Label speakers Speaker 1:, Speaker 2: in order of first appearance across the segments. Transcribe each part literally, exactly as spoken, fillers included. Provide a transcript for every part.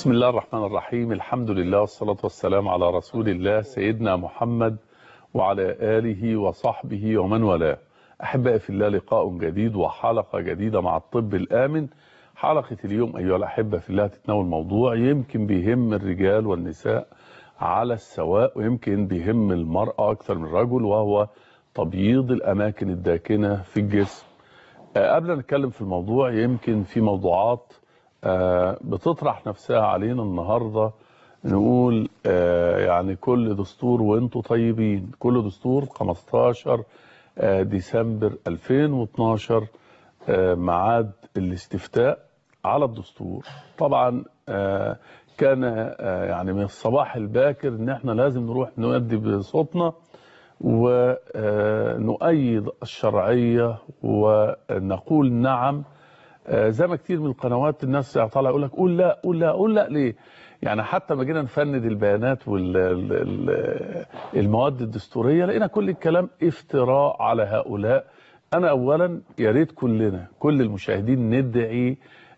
Speaker 1: بسم الله الرحمن الرحيم. الحمد لله والصلاة والسلام على رسول الله سيدنا محمد وعلى آله وصحبه ومن والاه. أحبائي في الله، لقاء جديد وحلقة جديدة مع الطب الآمن. حلقة اليوم أيها الأحبة في الله تتناول موضوع يمكن بيهم الرجال والنساء على السواء، ويمكن بيهم المرأة أكثر من الرجل، وهو تبييض الأماكن الداكنة في الجسم. قبل أن نتكلم في الموضوع، يمكن في موضوعات بتطرح نفسها علينا النهاردة. نقول يعني كل دستور وانتوا طيبين. كل دستور خمستاشر ديسمبر ألفين واثناشر ميعاد الاستفتاء على الدستور. طبعا كان يعني من الصباح الباكر ان احنا لازم نروح نؤدي بصوتنا ونؤيد الشرعية ونقول نعم. زي ما كتير من القنوات الناس طالعه يقول لك قول لا قول لا قول لا ليه؟ يعني حتى ما جينا نفند البيانات والمواد الدستوريه لقينا كل الكلام افتراء على هؤلاء. انا اولا يا ريت كلنا كل المشاهدين ندعي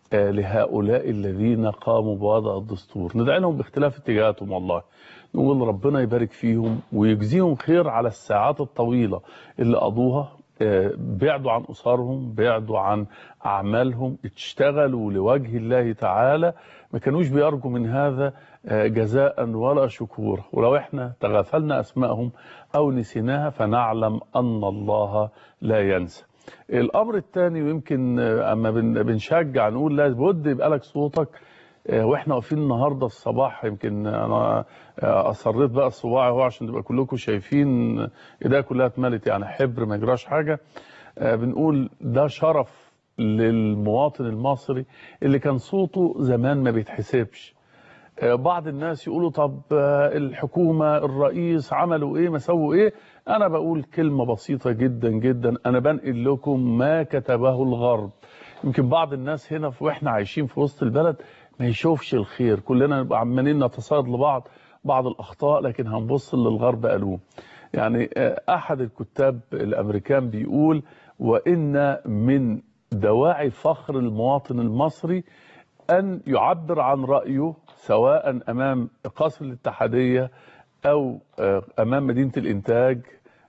Speaker 1: لهؤلاء الذين قاموا بوضع الدستور، ندعي لهم باختلاف اتجاهاتهم. والله نقول ربنا يبارك فيهم ويجزيهم خير على الساعات الطويله اللي قضوها، بعدوا عن أسرهم، بعدوا عن أعمالهم، اشتغلوا لوجه الله تعالى، ما كانوش بيرجوا من هذا جزاء ولا شكورا. ولو احنا تغافلنا أسمائهم أو نسيناها فنعلم أن الله لا ينسى. الأمر الثاني، ويمكن أما بنشجع نقول لابد يبقى لك صوتك. واحنا واقفين النهارده الصباح، يمكن انا اصريت بقى الصباع اهو عشان تبقى كلكم شايفين ايديا كلها اتملت، يعني حبر ما يجراش حاجه. بنقول ده شرف للمواطن المصري اللي كان صوته زمان ما بيتحسبش. بعض الناس يقولوا طب الحكومه الرئيس عملوا ايه ما سووا ايه. انا بقول كلمه بسيطه جدا جدا، انا بنقل لكم ما كتبه الغرب. يمكن بعض الناس هنا واحنا عايشين في وسط البلد ما يشوفش الخير، كلنا نبقى عمالين نتصيد لبعض بعض الاخطاء، لكن هنبص للغرب قالوه. يعني احد الكتاب الامريكان بيقول وان من دواعي فخر المواطن المصري ان يعبر عن رايه سواء امام قصر الاتحاديه او امام مدينه الانتاج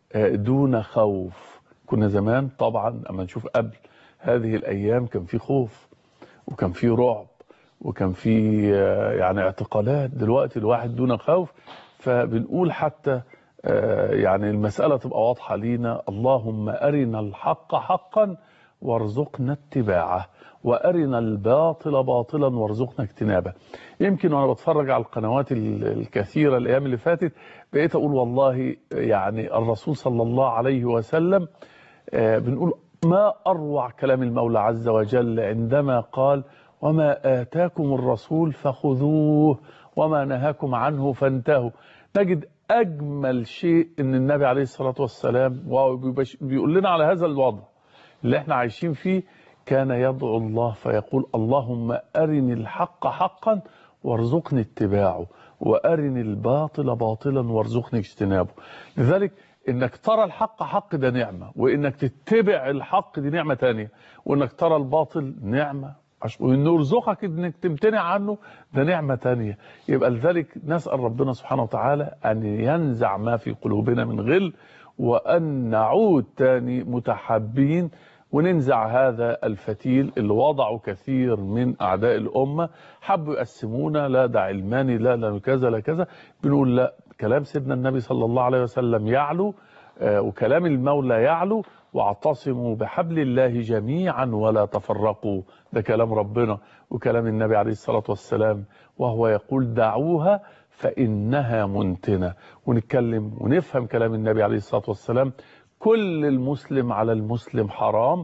Speaker 1: دون خوف. كنا زمان طبعا اما نشوف قبل هذه الايام كان في خوف وكان في رعب وكان في يعني اعتقالات. دلوقتي الواحد دون خوف. فبنقول حتى يعني المسألة تبقى واضحة لينا، اللهم أرنا الحق حقا وارزقنا اتباعه، وأرنا الباطل باطلا وارزقنا اجتنابه. يمكن وأنا بتفرج على القنوات الكثيرة الأيام اللي فاتت بقيت أقول والله يعني الرسول صلى الله عليه وسلم بنقول ما أروع كلام المولى عز وجل عندما قال وما آتاكم الرسول فخذوه وما نهاكم عنه فانتهوا. نجد أجمل شيء أن النبي عليه الصلاة والسلام بيقول لنا على هذا الوضع اللي احنا عايشين فيه كان يدعو الله فيقول اللهم أرني الحق حقا وارزقني اتباعه وأرني الباطل باطلا وارزقني اجتنابه. لذلك انك ترى الحق حق ده نعمة، وانك تتبع الحق دي نعمة تانية، وانك ترى الباطل نعمة، وانه يرزقك انك تمتنع عنه ده نعمة تانية. يبقى لذلك نسأل ربنا سبحانه وتعالى ان ينزع ما في قلوبنا من غل، وان نعود تاني متحابين، وننزع هذا الفتيل اللي وضعه كثير من اعداء الامة. حبوا يقسمونا، لا ده علماني، لا لا كذا لا كذا. بنقول لا، كلام سيدنا النبي صلى الله عليه وسلم يعلو، وكلام المولى يعلو، واعتصموا بحبل الله جميعا ولا تفرقوا. ده كلام ربنا وكلام النبي عليه الصلاة والسلام، وهو يقول دعوها فإنها منتنة. ونتكلم ونفهم كلام النبي عليه الصلاة والسلام. كل المسلم على المسلم حرام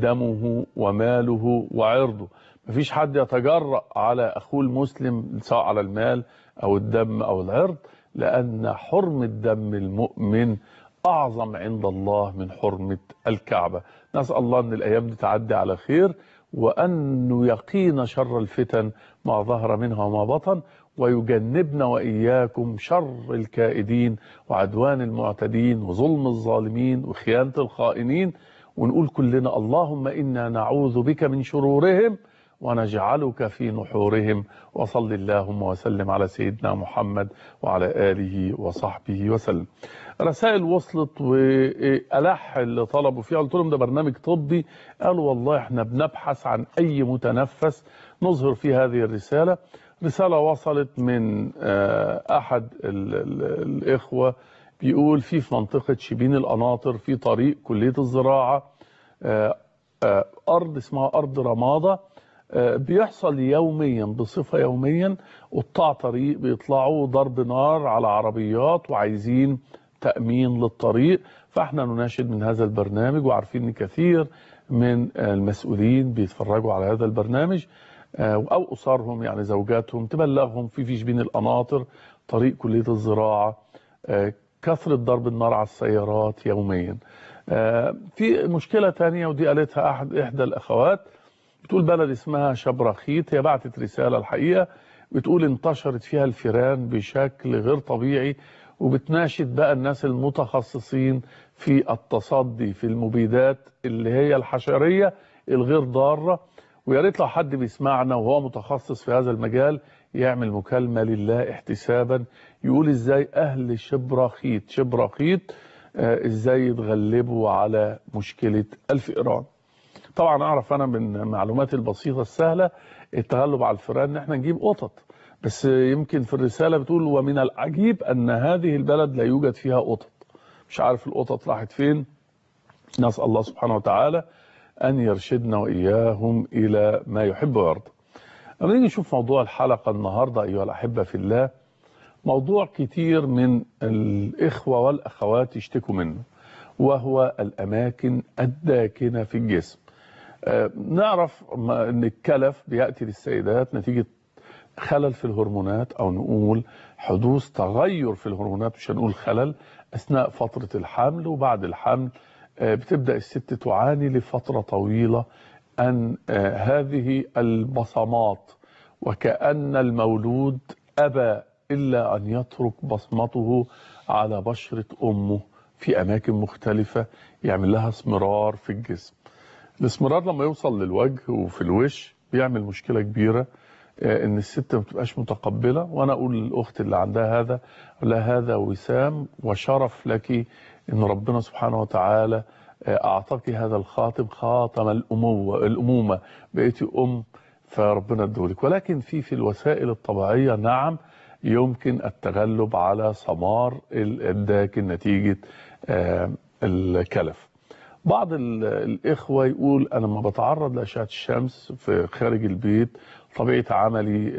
Speaker 1: دمه وماله وعرضه. مفيش حد يتجرأ على أخوه المسلم سواء على المال أو الدم أو العرض، لأن حرمة دم المؤمن أعظم عند الله من حرمة الكعبة. نسأل الله أن الأيام دي تعدي على خير، وأن يقينا شر الفتن ما ظهر منها وما بطن، ويجنبنا وإياكم شر الكائدين وعدوان المعتدين وظلم الظالمين وخيانة الخائنين. ونقول كلنا اللهم إنا نعوذ بك من شرورهم ونجعلك في نحورهم. وصل اللهم وسلم على سيدنا محمد وعلى آله وصحبه وسلم. رسائل وصلت وألح اللي طلبوا فيها، قلت لهم ده برنامج طبي، قالوا والله احنا بنبحث عن أي متنفس نظهر في هذه الرسالة. رسالة وصلت من أحد ال ال الإخوة بيقول في في منطقة شبين القناطر في طريق كلية الزراعة أرض اسمها أرض رمادة، بيحصل يوميا بصفة يوميا قطاع طريق بيطلعوا ضرب نار على عربيات وعايزين تأمين للطريق. فاحنا نناشد من هذا البرنامج، وعارفين ان كثير من المسؤولين بيتفرجوا على هذا البرنامج او اسرهم يعني زوجاتهم تبلغهم في في شبين القناطر طريق كلية الزراعة كثرة ضرب النار على السيارات يوميا. في مشكلة تانية ودي قالتها احد احدى الاخوات، بتقول بلد اسمها شبرخيت، هي بعتت رسالة الحقيقة بتقول انتشرت فيها الفيران بشكل غير طبيعي، وبتناشد بقى الناس المتخصصين في التصدي في المبيدات اللي هي الحشرية الغير ضارة. ويا ريت لو حد بيسمعنا وهو متخصص في هذا المجال يعمل مكالمة لله احتسابا يقول ازاي اهل شبرخيت شبرخيت آه ازاي يتغلبوا على مشكلة الفئران. طبعا اعرف انا من معلوماتي البسيطة السهلة التغلب على الفئران ان احنا نجيب قطط، بس يمكن في الرسالة بتقول ومن العجيب ان هذه البلد لا يوجد فيها قطط. مش عارف القطط راحت فين. نسأل الله سبحانه وتعالى ان يرشدنا واياهم الى ما يحب ويرضى. اما نيجي نشوف موضوع الحلقة النهاردة ايها الاحبة في الله، موضوع كتير من الاخوة والاخوات يشتكوا منه، وهو الاماكن الداكنة في الجسم. آه نعرف ان الكلف بيأتي للسيدات نتيجة خلل في الهرمونات، او نقول حدوث تغير في الهرمونات، مش هنقول خلل، اثناء فترة الحمل وبعد الحمل. آه بتبدأ الست تعاني لفترة طويلة ان آه هذه البصمات، وكأن المولود ابى الا ان يترك بصمته على بشرة امه في اماكن مختلفة، يعمل لها اسمرار في الجسم. الاسمرار لما يوصل للوجه وفي الوش بيعمل مشكلة كبيرة، ان الست ما بتبقاش متقبلة. وانا اقول للاخت اللي عندها هذا، لا هذا وسام وشرف لك ان ربنا سبحانه وتعالى اعطاك هذا الخاتم، خاتم الامومة الامومة بقيتي ام فربنا ادولك. ولكن في في الوسائل الطبيعية نعم يمكن التغلب على سمار الداكن نتيجة الكلف. بعض الإخوة يقول أنا لما بتعرض لأشعة الشمس في خارج البيت، طبيعة عملي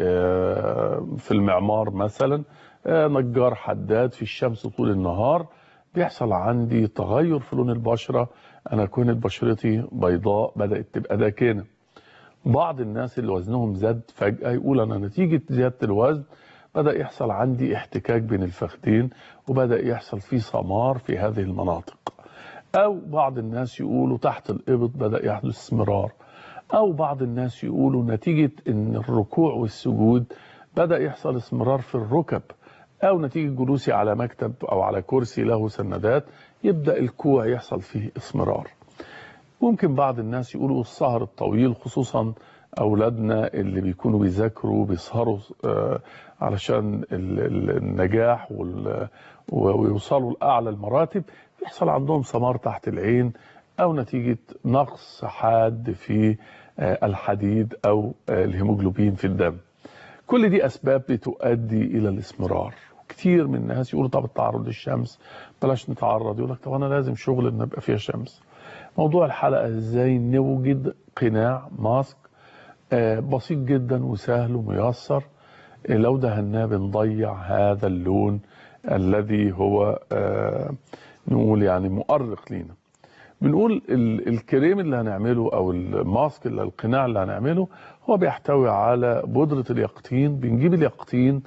Speaker 1: في المعمار مثلا نجار حداد في الشمس طول النهار، بيحصل عندي تغير في لون البشرة، أنا كانت بشرتي بيضاء بدأت تبقى داكنة. بعض الناس اللي وزنهم زاد فجأة يقول أنا نتيجة زيادة الوزن بدأ يحصل عندي احتكاك بين الفخذين وبدأ يحصل فيه سمار في هذه المناطق. أو بعض الناس يقولوا تحت الإبط بدأ يحدث اسمرار. أو بعض الناس يقولوا نتيجة إن الركوع والسجود بدأ يحصل اسمرار في الركب، أو نتيجة جلوسي على مكتب أو على كرسي له سندات يبدأ الكوع يحصل فيه اسمرار. ممكن بعض الناس يقولوا السهر الطويل، خصوصا أولادنا اللي بيكونوا بيذاكروا بيسهروا علشان النجاح ويوصلوا لأعلى المراتب، يحصل عندهم سمار تحت العين، أو نتيجة نقص حاد في الحديد أو الهيموجلوبين في الدم. كل دي أسباب بتؤدي إلى الاسمرار. كتير من الناس يقولوا طب التعرض للشمس بلاش نتعرض، يقول لك طب أنا لازم شغل إن يبقى فيها شمس. موضوع الحلقة إزاي نوجد قناع ماسك بسيط جدا وسهل وميسر، لو دهناه بنضيع هذا اللون الذي هو نقول يعني مؤرق لينا. بنقول الكريم اللي هنعمله او الماسك اللي القناع اللي هنعمله هو بيحتوي على بودرة اليقطين. بنجيب اليقطين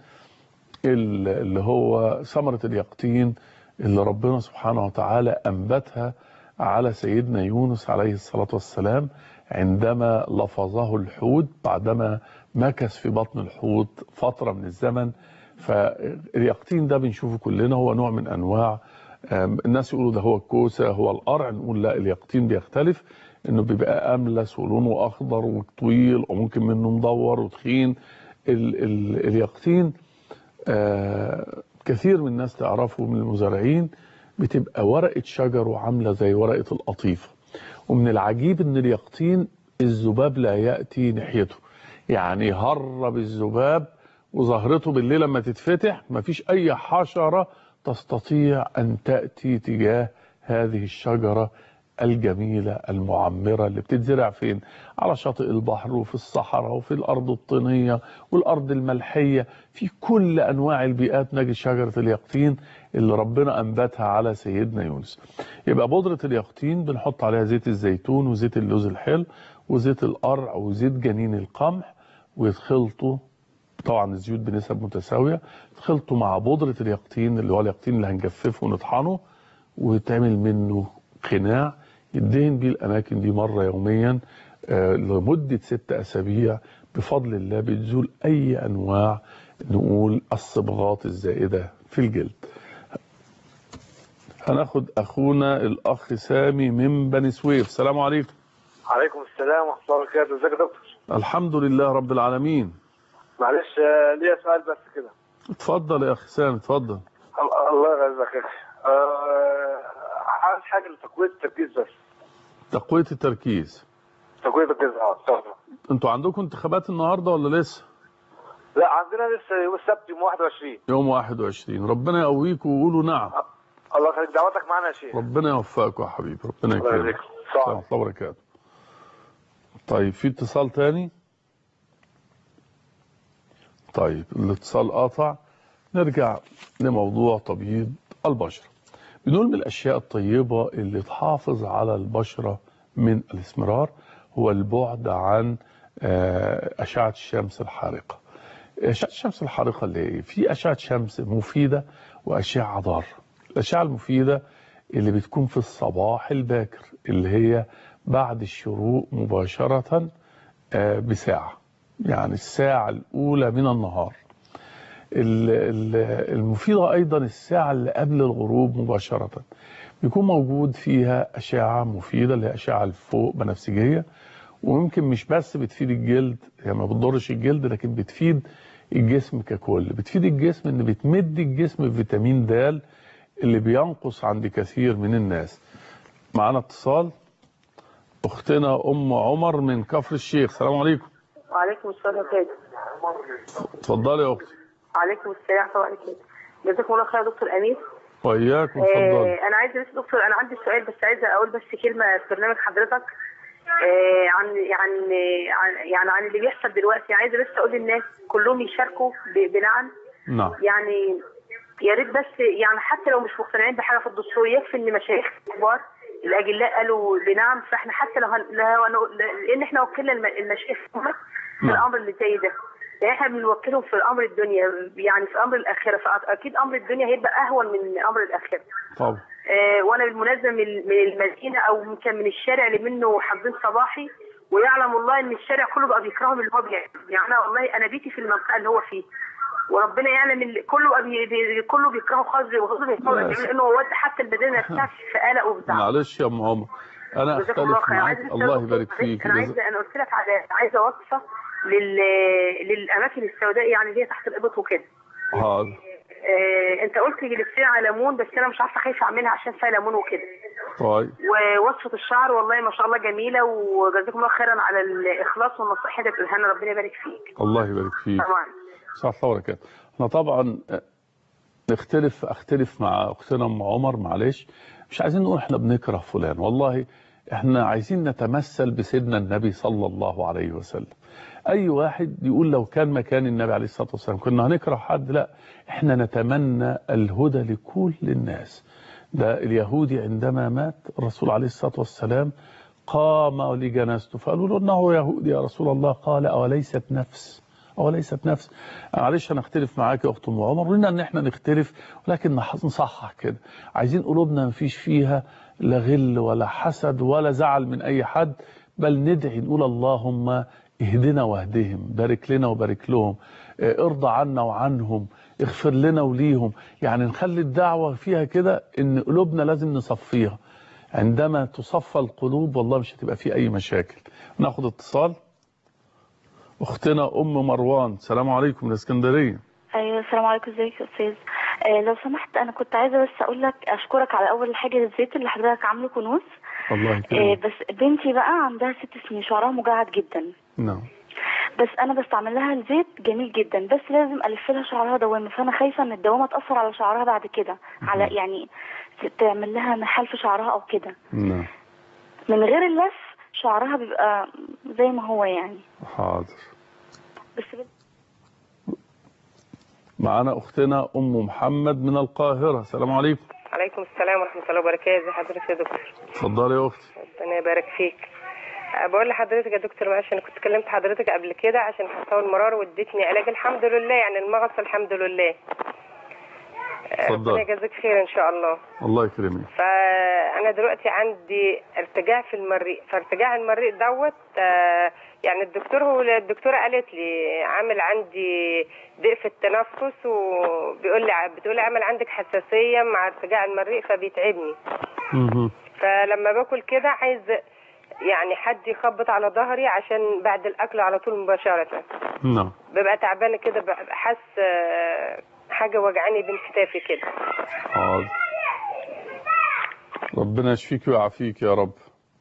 Speaker 1: اللي هو ثمرة اليقطين اللي ربنا سبحانه وتعالى أنبتها على سيدنا يونس عليه الصلاة والسلام عندما لفظه الحوت بعدما مكث في بطن الحوت فترة من الزمن. فاليقطين ده بنشوفه كلنا، هو نوع من أنواع، الناس يقولوا ده هو الكوسة هو القرع، نقول لا اليقطين بيختلف. انه بيبقى املس ولونه اخضر وطويل وممكن منه مدور وتخين. ال ال اليقطين آه كثير من الناس تعرفه من المزارعين بتبقى ورقة شجره عاملة زي ورقة القطيفة. ومن العجيب ان اليقطين الذباب لا يأتي ناحيته، يعني هرب الذباب وظهرته بالليل لما تتفتح مفيش اي حشرة تستطيع ان تأتي تجاه هذه الشجرة الجميلة المعمرة اللي بتتزرع فين؟ على شاطئ البحر وفي الصحراء وفي الأرض الطينية والأرض الملحية، في كل أنواع البيئات نجد شجرة اليقطين اللي ربنا أنبتها على سيدنا يونس. يبقى بودرة اليقطين بنحط عليها زيت الزيتون وزيت اللوز الحلو وزيت القرع وزيت جنين القمح، ويتخلطوا طبعا الزيوت بنسب متساوية، يتخلطوا مع بودرة اليقطين اللي هو اليقطين اللي هنجففه ونطحنه، ويتعمل منه قناع يدهن بيه الأماكن دي مرة يوميا آه لمدة ست أسابيع. بفضل الله بتزول أي أنواع نقول الصبغات الزائدة في الجلد. هناخد أخونا الأخ سامي من بني سويف. السلام عليكم.
Speaker 2: عليكم السلام ورحمة الله وبركاته. ازيك يا دكتور؟
Speaker 1: الحمد لله رب العالمين.
Speaker 2: معلش ليا سؤال بس كده.
Speaker 1: اتفضل يا أخي سامي اتفضل.
Speaker 2: الله يغزك يا أخي. عايز حاجة لتقوية التركيز بس.
Speaker 1: تقوية التركيز.
Speaker 2: تقوية التركيز اه.
Speaker 1: انتوا عندكم انتخابات النهارده ولا لسه؟
Speaker 2: لا عندنا لسه يوم السبت يوم واحد وعشرين.
Speaker 1: يوم واحد وعشرين. ربنا يقويكم وقولوا نعم.
Speaker 2: الله يخليك، دعوتك معانا يا شيخ.
Speaker 1: ربنا يوفقكم يا حبيبي، ربنا يكرمك.
Speaker 2: الله يخليك.
Speaker 1: السلام عليكم وبركاته. طيب في اتصال تاني؟ طيب الاتصال قاطع. نرجع لموضوع تبييض البشرة. بنقول من الأشياء الطيبة اللي تحافظ على البشرة من الاسمرار هو البعد عن أشعة الشمس الحارقة. أشعة الشمس الحارقة اللي هي في أشعة شمس مفيدة وأشعة ضارة. الأشعة المفيدة اللي بتكون في الصباح الباكر اللي هي بعد الشروق مباشرة بساعة، يعني الساعة الأولى من النهار. المفيدة أيضا الساعة اللي قبل الغروب مباشرة بيكون موجود فيها أشعة مفيدة اللي هي أشعة الفوق بنفسجية، ويمكن مش بس بتفيد الجلد، هي يعني ما بتضرش الجلد لكن بتفيد الجسم ككل. بتفيد الجسم ان بتمد الجسم بفيتامين د اللي بينقص عند كثير من الناس. معانا اتصال اختنا ام عمر من كفر الشيخ. السلام عليكم.
Speaker 3: وعليكم السلام ورحمه الله.
Speaker 1: اتفضلي يا اختي.
Speaker 3: عليكم السلام ورحمه الله. جزاكم الله خير يا دكتور امير.
Speaker 1: وإياكم اتفضلي.
Speaker 3: آه انا عايزه بس دكتور، انا عندي سؤال بس عايزه اقول بس كلمه في برنامج حضرتك آه عن يعني عن يعني عن اللي بيحصل دلوقتي. عايزه بس اقول للناس كلهم يشاركوا بنعم.
Speaker 1: نعم.
Speaker 3: يعني يا ريت بس يعني حتى لو مش مقتنعين بحاجه في الدستور يكفي ان مشايخ كبار الاجلاء قالوا بنعم، فاحنا حتى لو هن... لان احنا وكلنا المشايخ في الامر اللي زي ده، يعني احنا بنوكلهم في الامر الدنيا يعني في امر الاخره، فاكيد امر الدنيا هيبقى اهون من امر الاخره.
Speaker 1: طبعا.
Speaker 3: آه وانا بالمناسبه من المدينه او يمكن من الشارع اللي منه حضين صباحي، ويعلم الله ان الشارع كله بقى بيكرههم اللي هو بيعمل. يعني انا والله انا بيتي في المنطقه اللي هو فيه، وربنا يعلم اللي كله بي بي كله بيكرهه خالص وغضب لانه ود حتى البدنه نفسها في قلق وبتاع.
Speaker 1: معلش يا ام عمر انا اختلف معاك. الله يبارك فيك.
Speaker 3: انا عايزه انا قلت لك على عايزه وصفه لل للاماكن السوداء يعني اللي هي تحت الابط وكده.
Speaker 1: حاضر.
Speaker 3: آه انت قلت جلستين على ليمون بس انا مش عارفه خايفه اعملها عشان فيها ليمون وكده.
Speaker 1: طيب.
Speaker 3: ووصفه الشعر والله ما شاء الله جميله، وجزاكم الله خيرا على الاخلاص والنصيحه اللي بتقولها لنا، ربنا يبارك فيك.
Speaker 1: الله يبارك فيك.
Speaker 3: طبعا.
Speaker 1: صح الله وبركاته. احنا طبعا نختلف اختلف مع اختنا ام عمر، معلش مش عايزين نقول احنا بنكره فلان، والله احنا عايزين نتمثل بسيدنا النبي صلى الله عليه وسلم. اي واحد يقول لو كان مكان النبي عليه الصلاه والسلام كنا هنكره حد، لا احنا نتمنى الهدى لكل الناس. ده اليهودي عندما مات الرسول عليه الصلاه والسلام قام لجنازته فقالوا له انه يهودي يا رسول الله، قال اوليست نفس اوليست نفس. معلش انا اختلف معاك يا اخت ام عمر، قلنا ان احنا نختلف ولكن نصحح كده. عايزين قلوبنا ما فيش فيها لا غل ولا حسد ولا زعل من اي حد، بل ندعي نقول اللهم اهدنا واهدهم، بارك لنا وبارك لهم، ارضى عنا وعنهم، اغفر لنا وليهم. يعني نخلي الدعوة فيها كده ان قلوبنا لازم نصفيها. عندما تصفى القلوب والله مش هتبقى فيه أي مشاكل. ناخد اتصال. أختنا أم مروان، السلام عليكم من اسكندرية.
Speaker 4: ايوه السلام عليكم، ازيك يا استاذ؟ آه لو سمحت انا كنت عايزه بس اقول لك اشكرك على اول حاجه الزيت اللي حضرتك عامله كنوز.
Speaker 1: الله
Speaker 4: آه
Speaker 1: يكرمك.
Speaker 4: بس بنتي بقى عندها ست سنين شعرها مجعد جدا.
Speaker 1: نعم.
Speaker 4: بس انا بستعمل لها الزيت جميل جدا، بس لازم الف لها شعرها دوامه، فانا خايفه ان الدوامه تاثر على شعرها بعد كده، على يعني تعمل لها نحال في شعرها او كده.
Speaker 1: نعم.
Speaker 4: من غير اللف شعرها بيبقى زي ما هو يعني.
Speaker 1: حاضر.
Speaker 4: بس
Speaker 1: معانا أختنا أم محمد من القاهرة، السلام عليكم.
Speaker 5: عليكم السلام ورحمة الله وبركاته. حضرتك يا دكتور؟
Speaker 1: اتفضلي يا أختي.
Speaker 5: ربنا يبارك فيك. بقول لحضرتك يا دكتور معلش، أنا كنت كلمت حضرتك قبل كده عشان حصوى المرار واديتني علاج الحمد لله، يعني المغص الحمد لله. ربنا يجازيك خير إن شاء الله.
Speaker 1: الله يكرمك.
Speaker 5: فأنا دلوقتي عندي ارتجاع في المريء، فارتجاع المريء دوت آه يعني الدكتور هو الدكتورة قالت لي عامل عندي ضيق في التنفس، وبيقول لي بتقول لي عامل عندك حساسية مع ارتجاع المريء فبيتعبني. فلما باكل كده عايز يعني حد يخبط على ظهري عشان بعد الأكل على طول مباشرة.
Speaker 1: نعم.
Speaker 5: ببقى تعبانة كده، ببقى حاسة حاجة وجعاني بين كتافي كده.
Speaker 1: حاضر. ربنا يشفيك ويعافيك يا رب.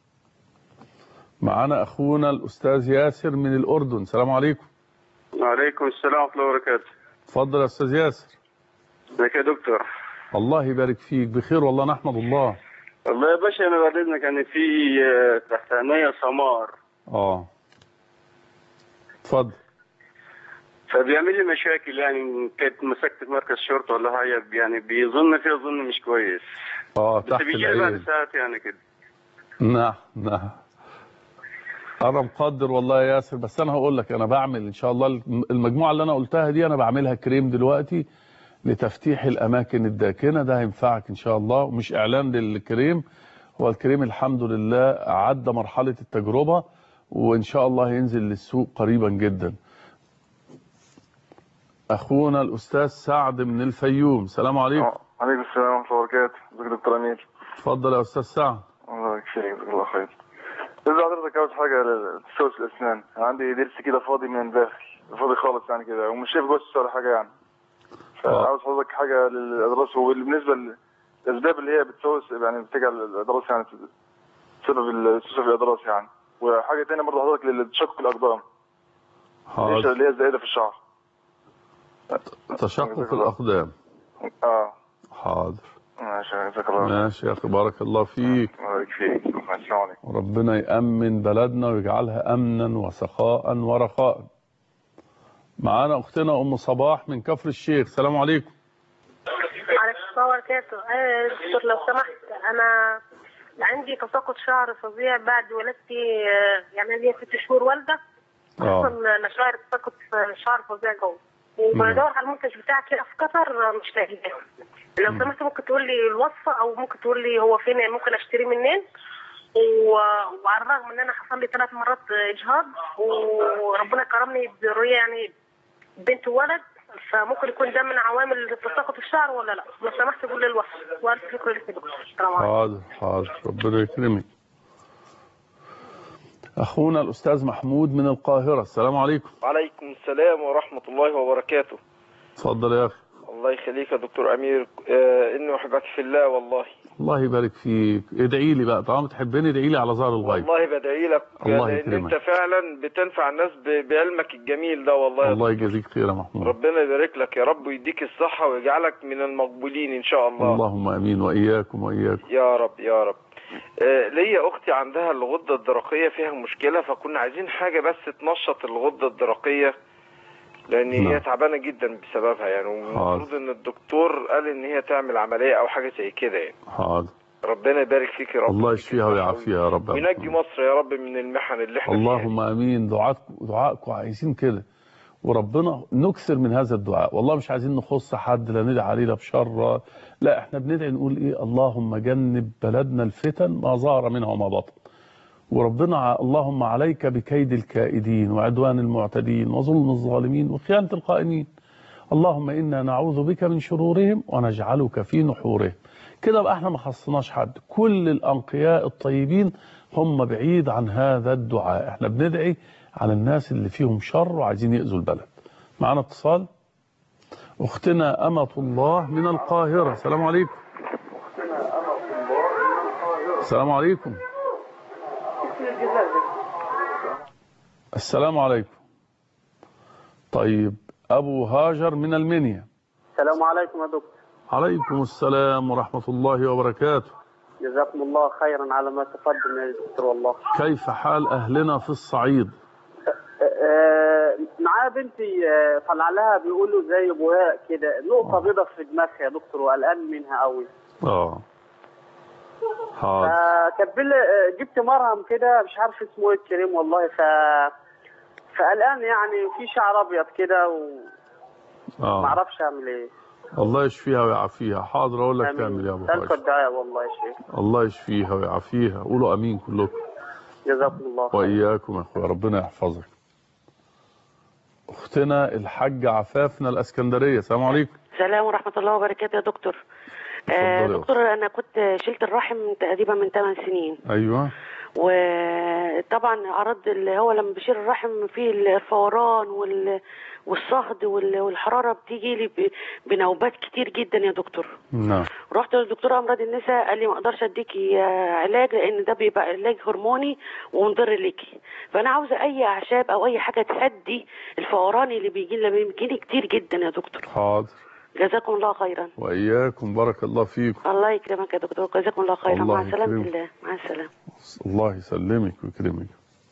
Speaker 1: معانا أخونا الأستاذ ياسر من الأردن، السلام عليكم.
Speaker 6: وعليكم السلام ورحمة الله وبركاته.
Speaker 1: اتفضل يا أستاذ ياسر.
Speaker 6: ازيك يا دكتور؟
Speaker 1: الله يبارك فيك، بخير والله نحمد الله.
Speaker 6: والله يا باشا أنا بعد إذنك كان في تحت عينيا سمار.
Speaker 1: اه. اتفضل.
Speaker 6: فبيعمل لي مشاكل، يعني كنت مسكت مركز شرطة ولا حاجة، يعني بيظن فيها ظن مش كويس.
Speaker 1: اه تحت
Speaker 6: بس بيجي بعد
Speaker 1: العين.
Speaker 6: ساعات يعني كده.
Speaker 1: نعم نعم. أنا مقدر والله يا ياسر، بس أنا هقول لك أنا بعمل إن شاء الله المجموعة اللي أنا قلتها دي أنا بعملها كريم دلوقتي لتفتيح الأماكن الداكنة، ده هينفعك إن شاء الله، ومش إعلان للكريم، هو الكريم الحمد لله عدى مرحلة التجربة وإن شاء الله هينزل للسوق قريبا جدا. أخونا الأستاذ سعد من الفيوم، السلام عليكم.
Speaker 7: عليكم السلام ورحمة الله وبركاته. ازيك يا دكتور أمير؟
Speaker 1: اتفضل يا أستاذ سعد.
Speaker 7: الله يكفيك، جزاك الله خير. إذا حضرتك أول حاجة لتسوس الأسنان، عندي ضرس كده فاضي من الداخل، فاضي خالص يعني كده، ومش شايف جثة ولا حاجة يعني. فعاوز حضرتك حاجة للأضراس، وبالنسبة للأسباب اللي هي بتسوس يعني بتجعل الأضراس يعني سبب السوسة في الأضراس يعني، وحاجة تانية برضه حضرتك للتشقق الأقدام.
Speaker 1: حاضر.
Speaker 7: اللي هي الزائدة في الشعر.
Speaker 1: تشقق الأقدام.
Speaker 7: اه.
Speaker 1: حاضر.
Speaker 7: ماشي جزاك الله.
Speaker 1: ماشي يا أخي، بارك الله فيك.
Speaker 7: بارك فيك. السلام عليكم.
Speaker 1: ربنا يأمن بلدنا ويجعلها أمنا وسخاء ورخاء. معانا أختنا أم صباح من كفر الشيخ، السلام عليكم.
Speaker 3: عليكم السلام وبركاته. أيوة دكتور لو سمحت، أنا عندي تساقط شعر فظيع بعد ولادتي، يعني ليا ست شهور والدة. أصلا أنا شعر تساقط شعر فظيع جوه، وبدور على المنتج بتاعك هنا في قطر مش لاقيه. لو سمحت ممكن تقول لي الوصفة أو ممكن تقول لي هو فين، يعني ممكن أشتريه منين؟ وعلى الرغم ان انا حصل لي ثلاث مرات اجهاض وربنا كرمني بذريه يعني بنت وولد، فممكن يكون ده من عوامل تساقط الشعر ولا لا؟ لو سمحت قول لي الوصف. والف شكر لك يا دكتور. السلام عليكم.
Speaker 1: حاضر حاضر، ربنا يكرمك. اخونا الاستاذ محمود من القاهره، السلام عليكم.
Speaker 8: وعليكم السلام ورحمه الله وبركاته.
Speaker 1: اتفضل يا اخي.
Speaker 8: الله يخليك يا دكتور امير، آه اني احبك في الله والله.
Speaker 1: الله يبارك فيك، ادعي لي بقى طالما تحبني، ادعي لي على ظهر الغيب.
Speaker 8: والله بدعي لك،
Speaker 1: الله
Speaker 8: لان
Speaker 1: يكرمك.
Speaker 8: انت فعلا بتنفع الناس بعلمك الجميل ده والله.
Speaker 1: الله يجازيك خير يا محمود.
Speaker 8: ربنا يبارك لك يا رب ويديك الصحه ويجعلك من المقبولين ان شاء الله.
Speaker 1: اللهم امين، واياكم واياكم
Speaker 8: يا رب يا رب. آه ليا اختي عندها الغده الدرقيه فيها مشكله، فكنا عايزين حاجه بس تنشط الغده الدرقيه لان نعم. هي تعبانه جدا بسببها يعني، والمفروض ان الدكتور قال ان هي تعمل عمليه او حاجه زي كده يعني.
Speaker 1: حاضر.
Speaker 8: ربنا يبارك فيك يا رب.
Speaker 1: الله يشفيها ويعافيها يا رب،
Speaker 8: وينجي مصر يا رب من المحن اللي احنا
Speaker 1: فيها. اللهم امين. دعاءكم دعاءكم عايزين كده، وربنا نكثر من هذا الدعاء، والله مش عايزين نخص حد لا ندعي عليه لا بشر، لا احنا بندعي نقول ايه، اللهم جنب بلدنا الفتن ما ظهر منها وما بطن، وربنا اللهم عليك بكيد الكائدين وعدوان المعتدين وظلم الظالمين وخيانة القائمين، اللهم إنا نعوذ بك من شرورهم ونجعلك في نحورهم. كده بقى احنا ما خصناش حد. كل الأنقياء الطيبين هم بعيد عن هذا الدعاء. احنا بندعي على الناس اللي فيهم شر وعايزين يأذوا البلد. معنا اتصال. أختنا أمة الله من القاهرة. السلام عليكم. السلام عليكم. السلام عليكم. طيب أبو هاجر من المنيا.
Speaker 9: السلام عليكم يا دكتور.
Speaker 1: عليكم السلام ورحمة الله وبركاته.
Speaker 9: جزاكم الله خيرا على ما تقدم يا دكتور والله.
Speaker 1: كيف حال أهلنا في الصعيد؟
Speaker 9: معايا بنتي طلع لها بيقولوا زي بهاء كده، نقطة بيضة في دماغها يا دكتور وقلقان منها قوي.
Speaker 1: اه حاضر.
Speaker 9: كبل جبت مرهم كده مش عارف اسمه ايه الكريم والله، ف فقلقان يعني في شعر ابيض كده و
Speaker 1: اه
Speaker 9: ما اعرفش اعمل ايه.
Speaker 1: الله يشفيها ويعافيها. حاضر اقول لك تعمل يا ابو
Speaker 9: حاج. الدعاء والله يا شيخ.
Speaker 1: الله يشفيها ويعافيها. قولوا امين كلكم.
Speaker 9: جزاكم الله خير.
Speaker 1: واياكم يا اخويا ربنا يحفظك. اختنا الحاجه عفاف من الاسكندريه. السلام عليكم.
Speaker 10: السلام ورحمه الله وبركاته يا دكتور. آه دكتور انا كنت شلت الرحم تقريبا من ثمان سنين.
Speaker 1: ايوه.
Speaker 10: وطبعا عرض اللي هو لما بشيل الرحم فيه الفوران وال والصهد والحراره بتيجي لي بنوبات كتير جدا يا دكتور.
Speaker 1: نعم.
Speaker 10: رحت للدكتور امراض النساء قال لي ما اقدرش اديكي علاج لان ده بيبقى علاج هرموني ومضر ليكي، فانا عاوزه اي اعشاب او اي حاجه تهدي الفوران اللي بيجي لي بيجيلي كتير جدا يا دكتور.
Speaker 1: حاضر.
Speaker 10: جزاكم الله خيرا.
Speaker 1: واياكم بارك الله فيكم.
Speaker 10: الله يكرمك يا دكتور. جزاكم الله خيرا. مع سلامه الله. مع السلامه.
Speaker 1: الله يسلمك ويكرمك.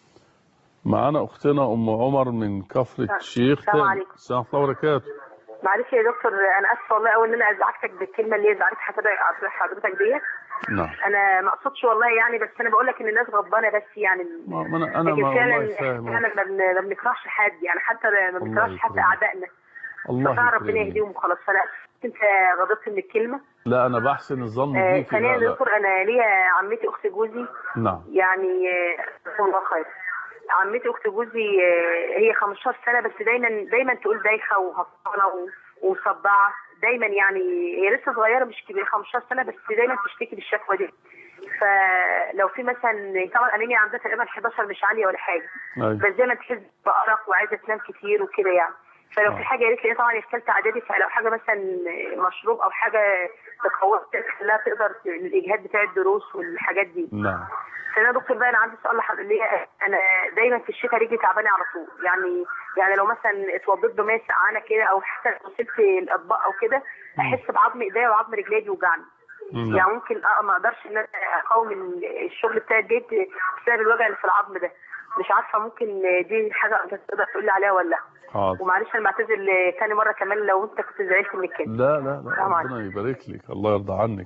Speaker 1: معانا اختنا ام عمر من كفر الشيخ.
Speaker 3: السلام عليكم.
Speaker 1: السلام الله وبركاته.
Speaker 3: معلش يا دكتور انا اسفه والله قوي ان انا ازعجتك بالكلمه اللي ازعجت حضرتك ديت.
Speaker 1: نعم.
Speaker 3: انا ما اقصدش والله يعني، بس انا بقول لك ان الناس غضبانه بس يعني.
Speaker 1: ما انا انا ما
Speaker 3: فعلا احنا ما بنكرهش حد يعني، حتى ما بنكرهش حتى اعدائنا.
Speaker 1: الله
Speaker 3: يكرمك. ربنا يهديهم وخلاص. فلا انت غضبت من الكلمه.
Speaker 1: لا انا بحسن الظن
Speaker 3: آه
Speaker 1: بيكي.
Speaker 3: ثانيا يا دكتور انا ليا عمتي اخت جوزي.
Speaker 1: نعم.
Speaker 3: يعني جزاكم الله خير. عمتي اخت جوزي هي خمستاشر سنه بس دايما دايما تقول دايخه وهبطانه ومصدعه دايما، يعني هي لسه صغيره مش كبيره خمستاشر سنه بس دايما تشتكي بالشكوى دي. فلو في مثلا طبعا انيميا عندها تقريبا حداشر مش عاليه ولا حاجه. أيوة. بس دايما تحس بارق وعايزه تنام كتير وكده يعني. فلو في حاجه يا ريت، لان طبعا هي في ثالثه اعدادي، فلو حاجه مثلا مشروب او حاجه تقويها تخليها تقدر الاجهاد بتاع الدروس والحاجات دي.
Speaker 1: نعم.
Speaker 3: فانا دكتور بقى انا عندي سؤال لحضرتك. انا دايما في الشتاء رجلي تعبانه على طول يعني، يعني لو مثلا اتوضيت بميه سقعانه كده او حتى غسلت الاطباق او كده احس بعظم ايديا وعظم رجلي بيوجعني. يعني ممكن ما اقدرش ان انا اقاوم الشغل بتاع البيت بسبب الوجع اللي في العظم ده. مش عارفه ممكن دي حاجه انت تقدر تقول لي عليها ولا لا؟
Speaker 1: حاضر.
Speaker 3: ومعلش انا بعتذر ثاني مره كمان لو انت كنت زعلت من الكلمه.
Speaker 1: لا لا لا ربنا يبارك لك. الله يرضى عنك.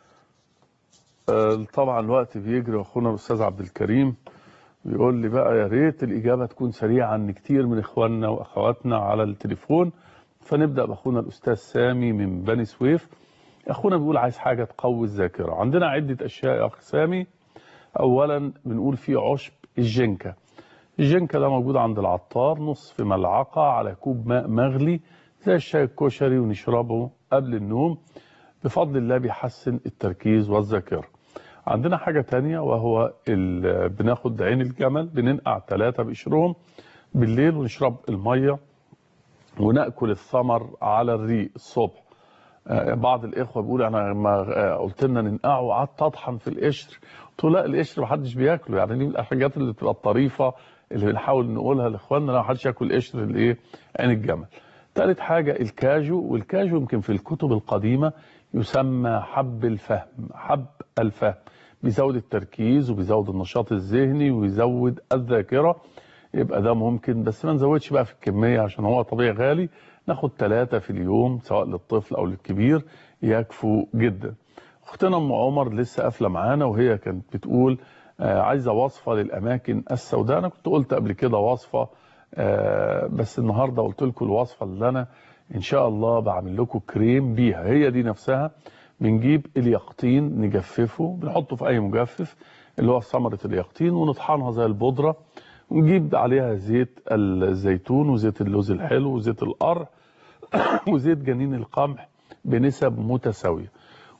Speaker 1: آه طبعا الوقت بيجري. واخونا الاستاذ عبد الكريم بيقول لي بقى يا ريت الاجابه تكون سريعه ان كتير من اخواننا واخواتنا على التليفون. فنبدا باخونا الاستاذ سامي من بني سويف. اخونا بيقول عايز حاجه تقوي الذاكره. عندنا عده اشياء يا اخ سامي. اولا بنقول في عشب الجنكه. الجنكه ده موجود عند العطار، نصف ملعقه على كوب ماء مغلي زي الشاي الكشري ونشربه قبل النوم. بفضل الله بيحسن التركيز والذاكره. عندنا حاجه تانية وهو بناخد عين الجمل بننقع ثلاثه بقشرهم بالليل ونشرب الميه وناكل الثمر على الريق الصبح. بعض الاخوه بيقولوا انا لما قلت لنا ننقعه وقعدت اطحن في القشر، قلت له لا القشر ما حدش بياكله، يعني دي من الحاجات اللي بتبقى الطريفه اللي بنحاول نقولها لاخواننا لا حدش ياكل قشر الايه عين الجمل. ثالث حاجه الكاجو، والكاجو يمكن في الكتب القديمه يسمى حب الفهم. حب الفهم بيزود التركيز وبيزود النشاط الذهني وبيزود الذاكره. يبقى ده ممكن بس ما نزودش بقى في الكميه عشان هو طبيعي غالي. ناخد ثلاثة في اليوم سواء للطفل او للكبير يكفوا جدا. اختنا ام عمر لسه قافله معانا وهي كانت بتقول آه عايزه وصفه للاماكن السوداء. انا كنت قلت قبل كده وصفه آه بس النهارده قلت لكم الوصفه اللي انا ان شاء الله بعمل لكم كريم بيها. هي دي نفسها. بنجيب اليقطين نجففه بنحطه في اي مجفف اللي هو ثمره اليقطين ونطحنها زي البودره ونجيب عليها زيت الزيتون وزيت اللوز الحلو وزيت القرع وزيت جنين القمح بنسب متساويه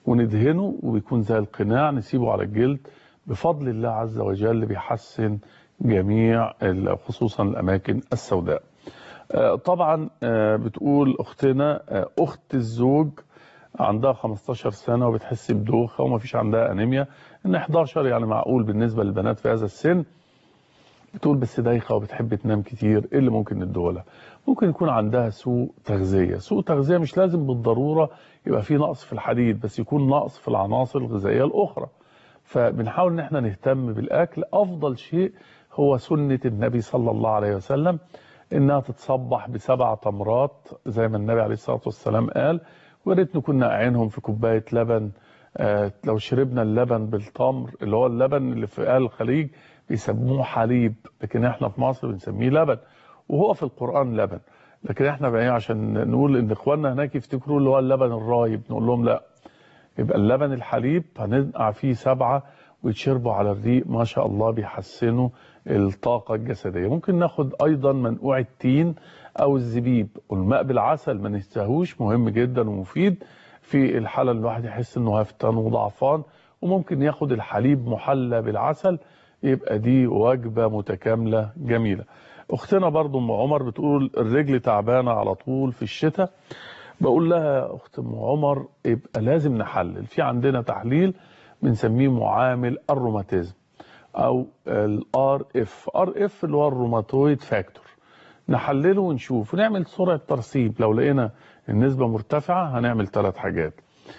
Speaker 1: وندهنه وبيكون زي القناع، نسيبه على الجلد بفضل الله عز وجل بيحسن جميع خصوصا الأماكن السوداء. طبعا بتقول أختنا أخت الزوج عندها خمستاشر سنة وبتحس بدوخة وما فيش عندها أنيميا، إن احداشر يعني معقول بالنسبة للبنات في هذا السن. بتقول بس دايخة وبتحب تنام كتير، إيه اللي ممكن ندولها؟ ممكن يكون عندها سوء تغذية. سوء تغذية مش لازم بالضرورة يبقى فيه نقص في الحديد، بس يكون نقص في العناصر الغذائية الأخرى. فبنحاول ان احنا نهتم بالاكل. افضل شيء هو سنة النبي صلى الله عليه وسلم انها تتصبح بسبع تمرات زي ما النبي عليه الصلاة والسلام قال، وريت نكون نقعينهم في كوباية لبن. آه لو شربنا اللبن بالتمر اللي هو اللبن اللي في آل الخليج بيسموه حليب، لكن احنا في مصر بنسميه لبن، وهو في القرآن لبن، لكن احنا بقى عشان نقول ان اخواننا هناك يفتكروا اللي هو اللبن الرايب، نقول لهم لا، يبقى اللبن الحليب هننقع فيه سبعة ويتشربوا على الريق، ما شاء الله بيحسنوا الطاقة الجسدية. ممكن ناخد أيضا منقوع التين أو الزبيب، والماء بالعسل ما ننساهوش، مهم جدا ومفيد في الحالة اللي الواحد يحس إنه هفتان وضعفان. وممكن ياخد الحليب محلى بالعسل، يبقى دي وجبة متكاملة جميلة. أختنا برضو أم عمر بتقول الرجل تعبانة على طول في الشتاء. بقول لها اخت ام عمر يبقى لازم نحلل. في عندنا تحليل بنسميه معامل الروماتيزم او الار اف. ار اف اللي هو الروماتويد فاكتور. نحلله ونشوف ونعمل سرعه ترسيب. لو لقينا النسبه مرتفعه هنعمل ثلاث حاجات.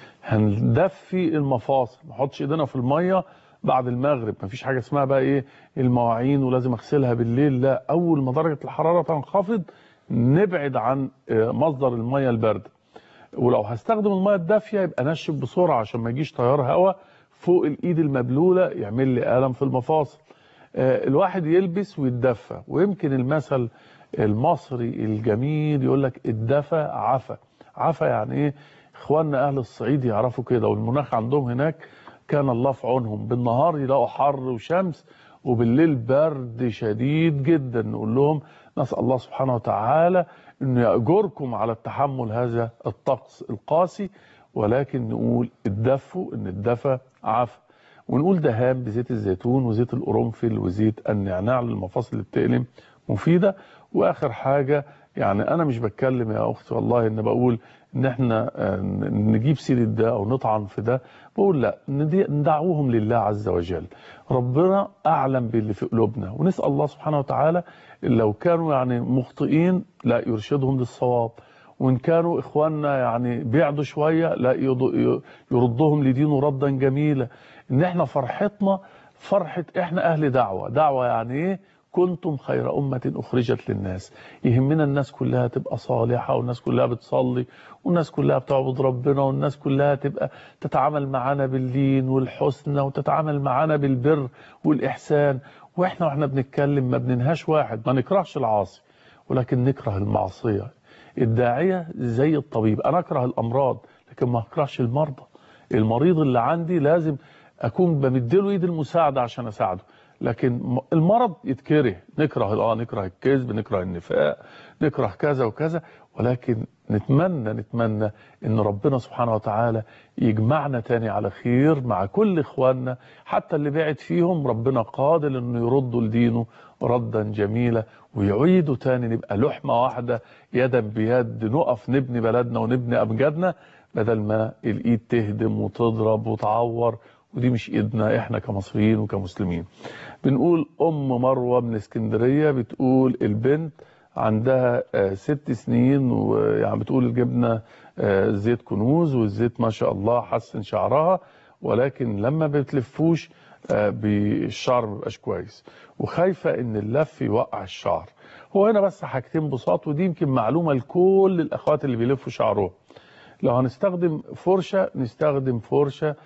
Speaker 1: هندفي المفاصل، ما نحطش ايدينا في الميه بعد المغرب. مفيش حاجه اسمها بقى ايه المواعين ولازم اغسلها بالليل، لا، اول ما درجه الحراره تنخفض نبعد عن مصدر الميه البارده. ولو هستخدم الميه الدافيه يبقى نشف بسرعه عشان ما يجيش تيار هواء فوق الايد المبلوله يعمل لي الم في المفاصل. الواحد يلبس ويتدفى، ويمكن المثل المصري الجميل يقول لك الدفى عفا. عفا يعني ايه؟ اخواننا اهل الصعيد يعرفوا كده، والمناخ عندهم هناك كان الله في عونهم. بالنهار يلاقوا حر وشمس، وبالليل برد شديد جدا. نقول لهم نسأل الله سبحانه وتعالى انه يأجركم على التحمل هذا الطقس القاسي، ولكن نقول الدفوا، ان الدفى عفا. ونقول دهان بزيت الزيتون وزيت القرنفل وزيت النعناع للمفاصل اللي بتألم مفيدة. واخر حاجة، يعني انا مش بتكلم يا اختي والله ان بقول ان احنا نجيب سيرة ده او نطعن في ده، بقول لا، ندعوهم لله عز وجل. ربنا اعلم باللي في قلوبنا، ونسأل الله سبحانه وتعالى لو كانوا يعني مخطئين لا يرشدهم للصواب، وان كانوا اخواننا يعني بعدوا شوية لا يردهم لدينه ردا جميلا. ان احنا فرحتنا فرحة احنا اهل دعوة. دعوة يعني ايه؟ كنتم خير أمة أخرجت للناس. يهمنا الناس كلها تبقى صالحة، والناس كلها بتصلي، والناس كلها بتعبد ربنا، والناس كلها تبقى تتعامل معانا باللين والحسنى، وتتعامل معانا بالبر والإحسان. وإحنا وإحنا بنتكلم ما بننهاش واحد، ما نكرهش العاصي ولكن نكره المعصية. الداعية زي الطبيب، أنا أكره الأمراض لكن ما أكرهش المرضى. المريض اللي عندي لازم أكون بمدله إيد المساعدة عشان أساعده، لكن المرض يتكره. نكره اه نكره الكذب، نكره النفاق، نكره كذا وكذا، ولكن نتمنى نتمنى ان ربنا سبحانه وتعالى يجمعنا تاني على خير مع كل اخواننا، حتى اللي بعد فيهم ربنا قادر انه يردوا لدينه ردا جميلا ويعيدوا تاني، نبقى لحمة واحدة يدا بيد، نقف نبني بلدنا ونبني امجادنا بدل ما الايد تهدم وتضرب وتعور، ودي مش ايدنا احنا كمصريين وكمسلمين. بنقول ام مروه من اسكندريه بتقول البنت عندها ست سنين، ويعني بتقول جبنا زيت كنوز والزيت ما شاء الله حسن شعرها، ولكن لما بتلفوش بالشعر ما بيبقاش كويس، وخايفه ان اللف يوقع الشعر. هو هنا بس حاجتين بساط، ودي يمكن معلومه لكل الاخوات اللي بيلفوا شعرهم. لو هنستخدم فرشه نستخدم فرشه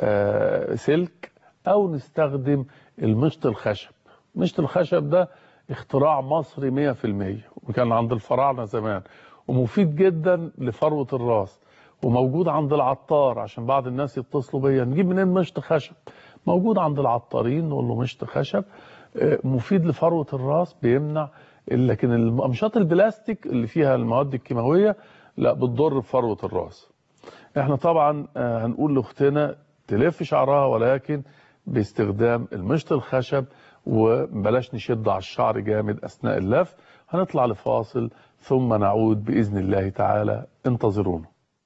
Speaker 1: آه سلك، او نستخدم المشط الخشب. مشط الخشب ده اختراع مصري مية في المية، وكان عند الفراعنة زمان، ومفيد جدا لفروة الراس، وموجود عند العطار. عشان بعض الناس يتصلوا بيا نجيب منين مشط خشب، موجود عند العطارين، نقول له مشط خشب آه مفيد لفروة الراس، بيمنع. لكن الامشاط البلاستيك اللي فيها المواد الكيماوية لا، بتضر بفروة الراس. احنا طبعا هنقول لاختنا تلف شعرها ولكن باستخدام المشط الخشب، وبلاش نشد على الشعر جامد اثناء اللف. هنطلع لفاصل ثم نعود باذن الله تعالى، انتظرونا.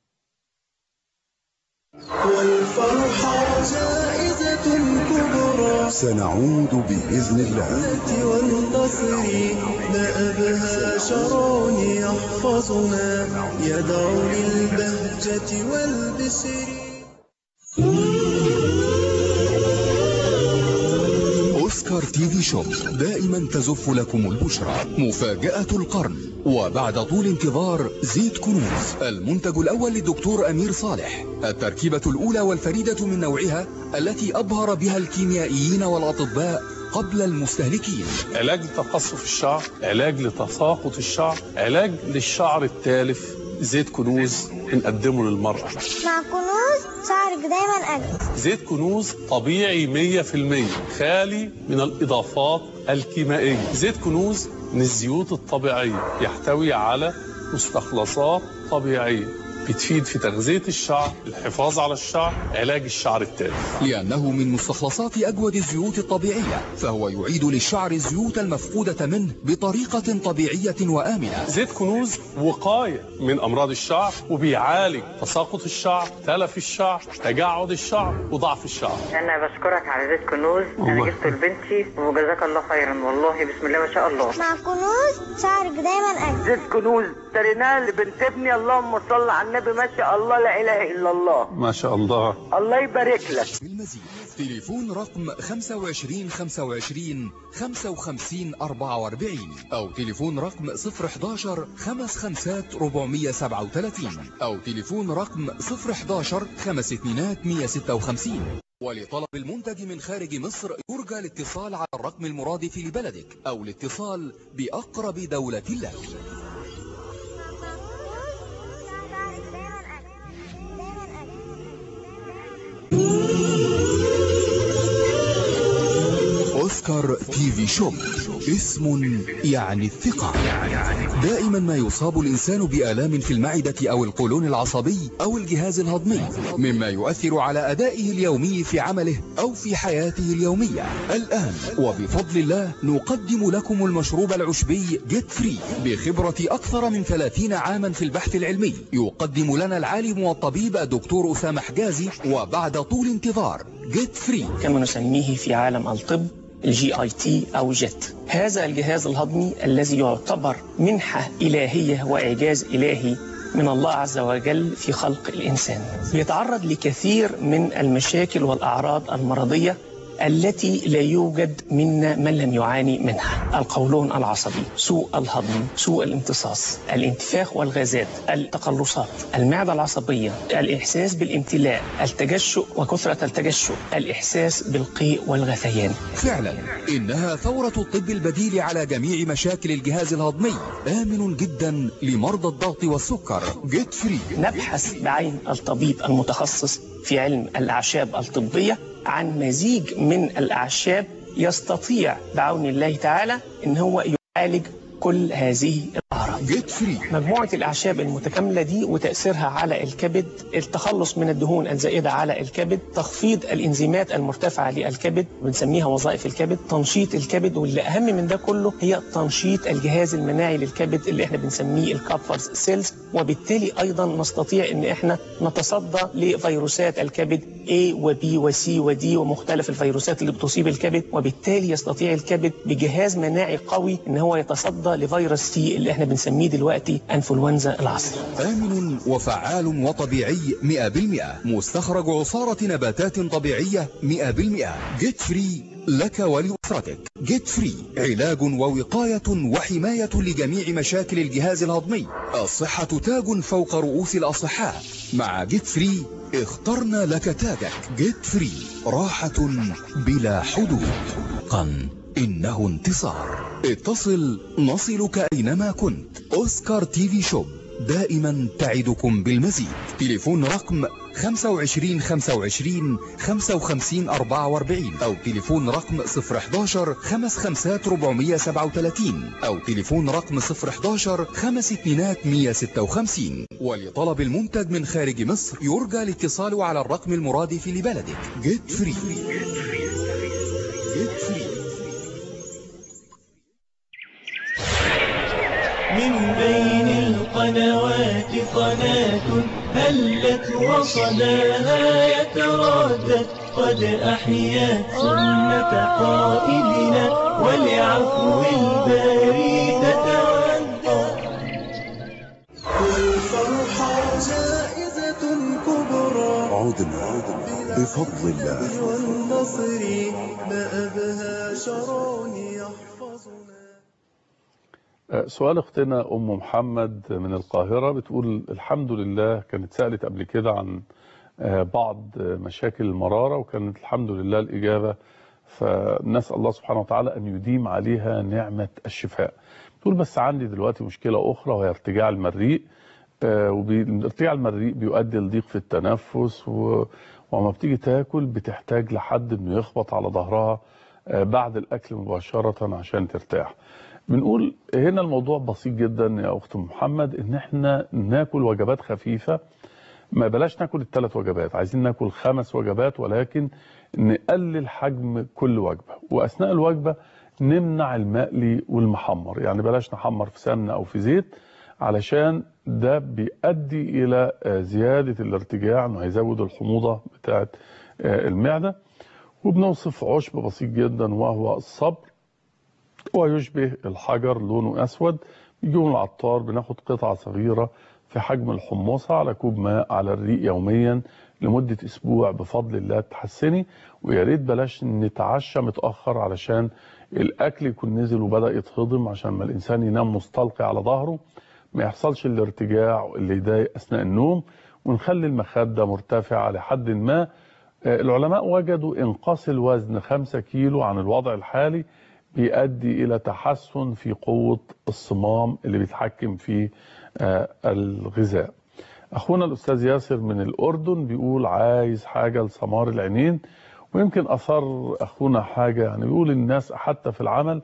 Speaker 11: والفرحة جائزة كبرى سنعود بإذن الله والنصر ما أبهى شرون يحفظنا يدعو للبهجة والبشر. أوسكار تي في شوب دائما تزف لكم البشرى. مفاجأة القرن، وبعد طول انتظار زيت كنوز، المنتج الأول للدكتور أمير صالح، التركيبة الأولى والفريدة من نوعها التي أبهر بها الكيميائيين والأطباء قبل المستهلكين.
Speaker 1: علاج لتقصف الشعر، علاج لتساقط الشعر، علاج للشعر التالف. زيت كنوز بنقدمه للمرأة.
Speaker 12: مع كنوز شعرك دايما أجمل.
Speaker 1: زيت كنوز طبيعي مية في المية، خالي من الإضافات الكيميائية. زيت كنوز من الزيوت الطبيعية، يحتوي على مستخلصات طبيعية بتفيد في تغذية الشعر، الحفاظ على الشعر، علاج الشعر التالف.
Speaker 11: لأنه من مستخلصات أجود الزيوت الطبيعية، فهو يعيد للشعر الزيوت المفقودة منه بطريقة طبيعية وآمنة.
Speaker 1: زيت كنوز وقاية من أمراض الشعر، وبيعالج تساقط الشعر، تلف الشعر، تجعد الشعر، وضعف الشعر.
Speaker 13: أنا بشكرك على زيت كنوز، أنا جبته لبنتي وجزاك الله خيرا، والله بسم الله ما شاء الله.
Speaker 12: مع كنوز شعرك دايما أجمل.
Speaker 14: زيت كنوز اشتريناه لبنت ابني، اللهم صل على النبي، ما شاء الله لا اله الا الله،
Speaker 1: ما شاء الله،
Speaker 14: الله يبارك لك.
Speaker 11: بالمزيد تليفون رقم خمسة وعشرين خمسة وعشرين خمسة وخمسين أربعة وأربعين او تليفون رقم صفر حداشر خمس خمسات أربعمية سبعة وثلاثين او تليفون رقم صفر حداشر خمس اتنينات مية ستة وخمسين. ولطلب المنتج من خارج مصر يرجى الاتصال على الرقم المرادف لبلدك او الاتصال بأقرب دولة لك. أوسكار تي في شوب، اسم يعني الثقة. دائما ما يصاب الإنسان بآلام في المعدة أو القولون العصبي أو الجهاز الهضمي، مما يؤثر على أدائه اليومي في عمله أو في حياته اليومية. الآن وبفضل الله نقدم لكم المشروب العشبي جيت فري بخبرة أكثر من ثلاثين عاما في البحث العلمي. يقدم لنا العالم والطبيب الدكتور أسامة حجازي، وبعد طول انتظار جيت فري
Speaker 15: كما نسميه في عالم الطب الجي اي تي او جيت. هذا الجهاز الهضمي الذي يعتبر منحة إلهية وإعجاز إلهي من الله عز وجل في خلق الإنسان، يتعرض لكثير من المشاكل والأعراض المرضية التي لا يوجد منا من لم يعاني منها: القولون العصبي، سوء الهضم، سوء الامتصاص، الانتفاخ والغازات، التقلصات، المعدة العصبية، الإحساس بالامتلاء، التجشؤ وكثرة التجشؤ، الإحساس بالقيء والغثيان.
Speaker 11: فعلا إنها ثورة الطب البديل على جميع مشاكل الجهاز الهضمي، آمن جدا لمرضى الضغط والسكر. جيت فري.
Speaker 15: نبحث بعين الطبيب المتخصص في علم الأعشاب الطبية عن مزيج من الأعشاب يستطيع بعون الله تعالى إن هو يعالج كل هذه الأعراض.
Speaker 11: جيت فري.
Speaker 15: مجموعة الأعشاب المتكاملة دي وتأثيرها على الكبد، التخلص من الدهون الزائدة على الكبد، تخفيض الإنزيمات المرتفعة للكبد بنسميها وظائف الكبد، تنشيط الكبد، واللي أهم من ده كله هي تنشيط الجهاز المناعي للكبد اللي احنا بنسميه الكابفرز سيلز، وبالتالي أيضا نستطيع إن احنا نتصدى لفيروسات الكبد A و B و C و D ومختلف الفيروسات اللي بتصيب الكبد، وبالتالي يستطيع الكبد بجهاز مناعي قوي إن هو يتصدى لفيروس سي اللي احنا بنسميه دلوقتي انفلونزا العصر.
Speaker 11: آمن وفعال وطبيعي مئة بالمئة، مستخرج عصارة نباتات طبيعية مئة بالمئة. جيت فري لك ولأسرتك. جيت فري علاج ووقاية وحماية لجميع مشاكل الجهاز الهضمي. الصحة تاج فوق رؤوس الأصحاء. مع جيت فري اخترنا لك تاجك. جيت فري راحة بلا حدود. قن إنه انتصار. اتصل نصلك أينما كنت. أوسكار تي في شوب دائما تعدكم بالمزيد. تليفون رقم خمسة وعشرين خمسة وعشرين خمسة وخمسين أربعة وأربعين أو تليفون رقم صفر حداشر خمس خمسات أربعمية سبعة وثلاثين أو تليفون رقم صفر حداشر خمس اتنينات مية ستة وخمسين. ولطلب المنتج من خارج مصر يرجى الاتصال على الرقم المرادف لبلدك. جيت فري. جيت فري.
Speaker 16: من بين القنوات قناة هلت وصداها يتردد قد أحيت سنة قائدنا ولعفو الباري تتودد. والفرحة جائزة كبرى
Speaker 11: عدنا بفضل الله
Speaker 16: والنصر ما أبهى شرع يحفظنا.
Speaker 1: سؤال اختنا ام محمد من القاهرة بتقول الحمد لله، كانت سألت قبل كده عن بعض مشاكل المرارة وكانت الحمد لله الإجابة، فنسأل الله سبحانه وتعالى أن يديم عليها نعمة الشفاء. بتقول بس عندي دلوقتي مشكلة أخرى وهي ارتجاع المريء، وارتجاع المريء بيؤدي لضيق في التنفس، وما بتيجي تاكل بتحتاج لحد انه يخبط على ظهرها بعد الأكل مباشرة عشان ترتاح. بنقول هنا الموضوع بسيط جدا يا أخت محمد، ان احنا ناكل وجبات خفيفة، ما بلاش ناكل الثلاث وجبات، عايزين ناكل خمس وجبات ولكن نقلل حجم كل وجبة، وأثناء الوجبة نمنع المقلي والمحمر، يعني بلاش نحمر في سمنة أو في زيت علشان ده بيؤدي إلى زيادة الارتجاع، انه هيزود الحموضة بتاعة المعدة. وبنوصف عشب بسيط جدا وهو الصبر، ويشبه الحجر لونه أسود، بيجي من العطار، بناخد قطعة صغيرة في حجم الحمصة على كوب ماء على الريق يوميا لمدة أسبوع بفضل الله تحسني. ويا ريت بلاش نتعشى متأخر علشان الأكل يكون نزل وبدأ يتهضم، عشان ما الإنسان ينام مستلقي على ظهره ما يحصلش الارتجاع اللي يضايق أثناء النوم، ونخلي المخدة مرتفعة لحد ما. العلماء وجدوا إنقاص الوزن خمسة كيلو عن الوضع الحالي بيؤدي إلى تحسن في قوة الصمام اللي بيتحكم في الغذاء. أخونا الأستاذ ياسر من الأردن بيقول عايز حاجة لسمار العينين، ويمكن أثر أخونا حاجة، يعني بيقول الناس حتى في العمل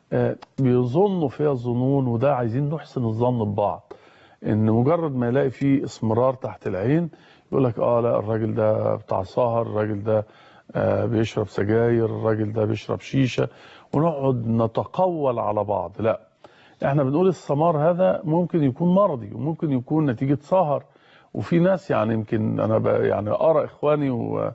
Speaker 1: بيظنوا فيها الظنون، وده عايزين نحسن الظن ببعض، إن مجرد ما يلاقي فيه اسمرار تحت العين يقول لك آه لا الراجل ده بتاع سهر، الراجل ده آه بيشرب سجاير، الراجل ده بيشرب شيشة، ونقعد نتقول على بعض. لا، احنا بنقول السمار هذا ممكن يكون مرضي وممكن يكون نتيجة سهر. وفي ناس يعني يمكن انا يعني ارى اخواني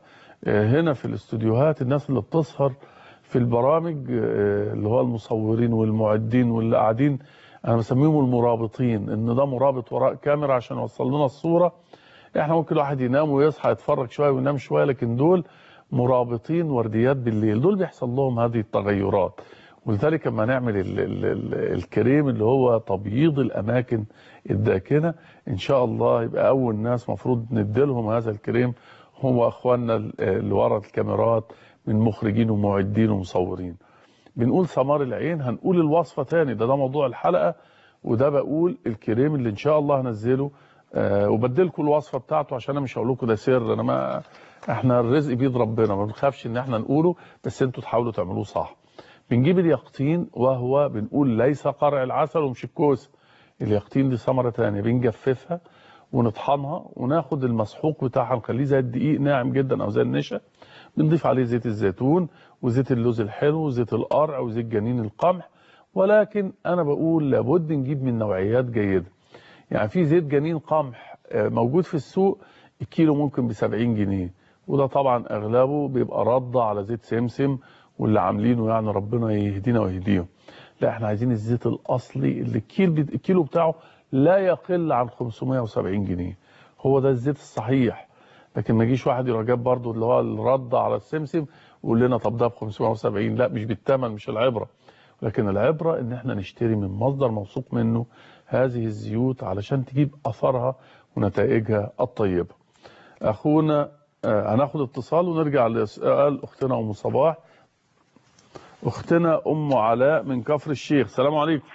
Speaker 1: هنا في الاستوديوهات الناس اللي بتسهر في البرامج، اللي هو المصورين والمعدين واللي قاعدين، انا بسميهم المرابطين، ان ده مرابط وراء كاميرا عشان يوصل لنا الصورة. احنا ممكن الواحد ينام ويصحى يتفرج شوية وينام شوية، لكن دول مرابطين ورديات بالليل، دول بيحصل لهم هذه التغيرات. ولذلك لما نعمل ال ال ال الكريم اللي هو تبييض الأماكن الداكنة إن شاء الله يبقى أول ناس مفروض نديلهم هذا الكريم هو أخواننا اللي ورا الكاميرات من مخرجين ومعدين ومصورين. بنقول سمار العين، هنقول الوصفة تاني، ده ده موضوع الحلقة، وده بقول الكريم اللي إن شاء الله هنزله، أه وبدلكم الوصفة بتاعته عشان أنا مش هقول لكم ده سر، أنا ما احنا الرزق بيد ربنا، ما بنخافش ان احنا نقوله، بس انتوا تحاولوا تعملوه صح. بنجيب اليقطين، وهو بنقول ليس قرع العسل ومش الكوسه، اليقطين دي ثمره ثانيه، بنجففها ونطحنها وناخد المسحوق بتاعها نخليه زي الدقيق ناعم جدا او زي النشا، بنضيف عليه زيت الزيتون وزيت اللوز الحلو وزيت القرع وزيت جنين القمح. ولكن انا بقول لابد نجيب من نوعيات جيده، يعني في زيت جنين قمح موجود في السوق الكيلو ممكن بسبعين جنيه، وده طبعا اغلبه بيبقى رده على زيت سمسم واللي عاملينه يعني ربنا يهدينا ويهديهم. لا، احنا عايزين الزيت الاصلي اللي الكيلو بتاعه لا يقل عن خمسمية وسبعين جنيه، هو ده الزيت الصحيح. لكن ما يجيش واحد يروح جاب برضه اللي هو الرده على السمسم ويقول لنا طب ده ب خمسمية وسبعين، لا مش بالثمن، مش العبره، لكن العبره ان احنا نشتري من مصدر موثوق منه هذه الزيوت علشان تجيب اثرها ونتائجها الطيبه. اخونا هناخد اتصال ونرجع لسؤال اختنا ام صباح. اختنا ام علاء من كفر الشيخ، السلام عليكم.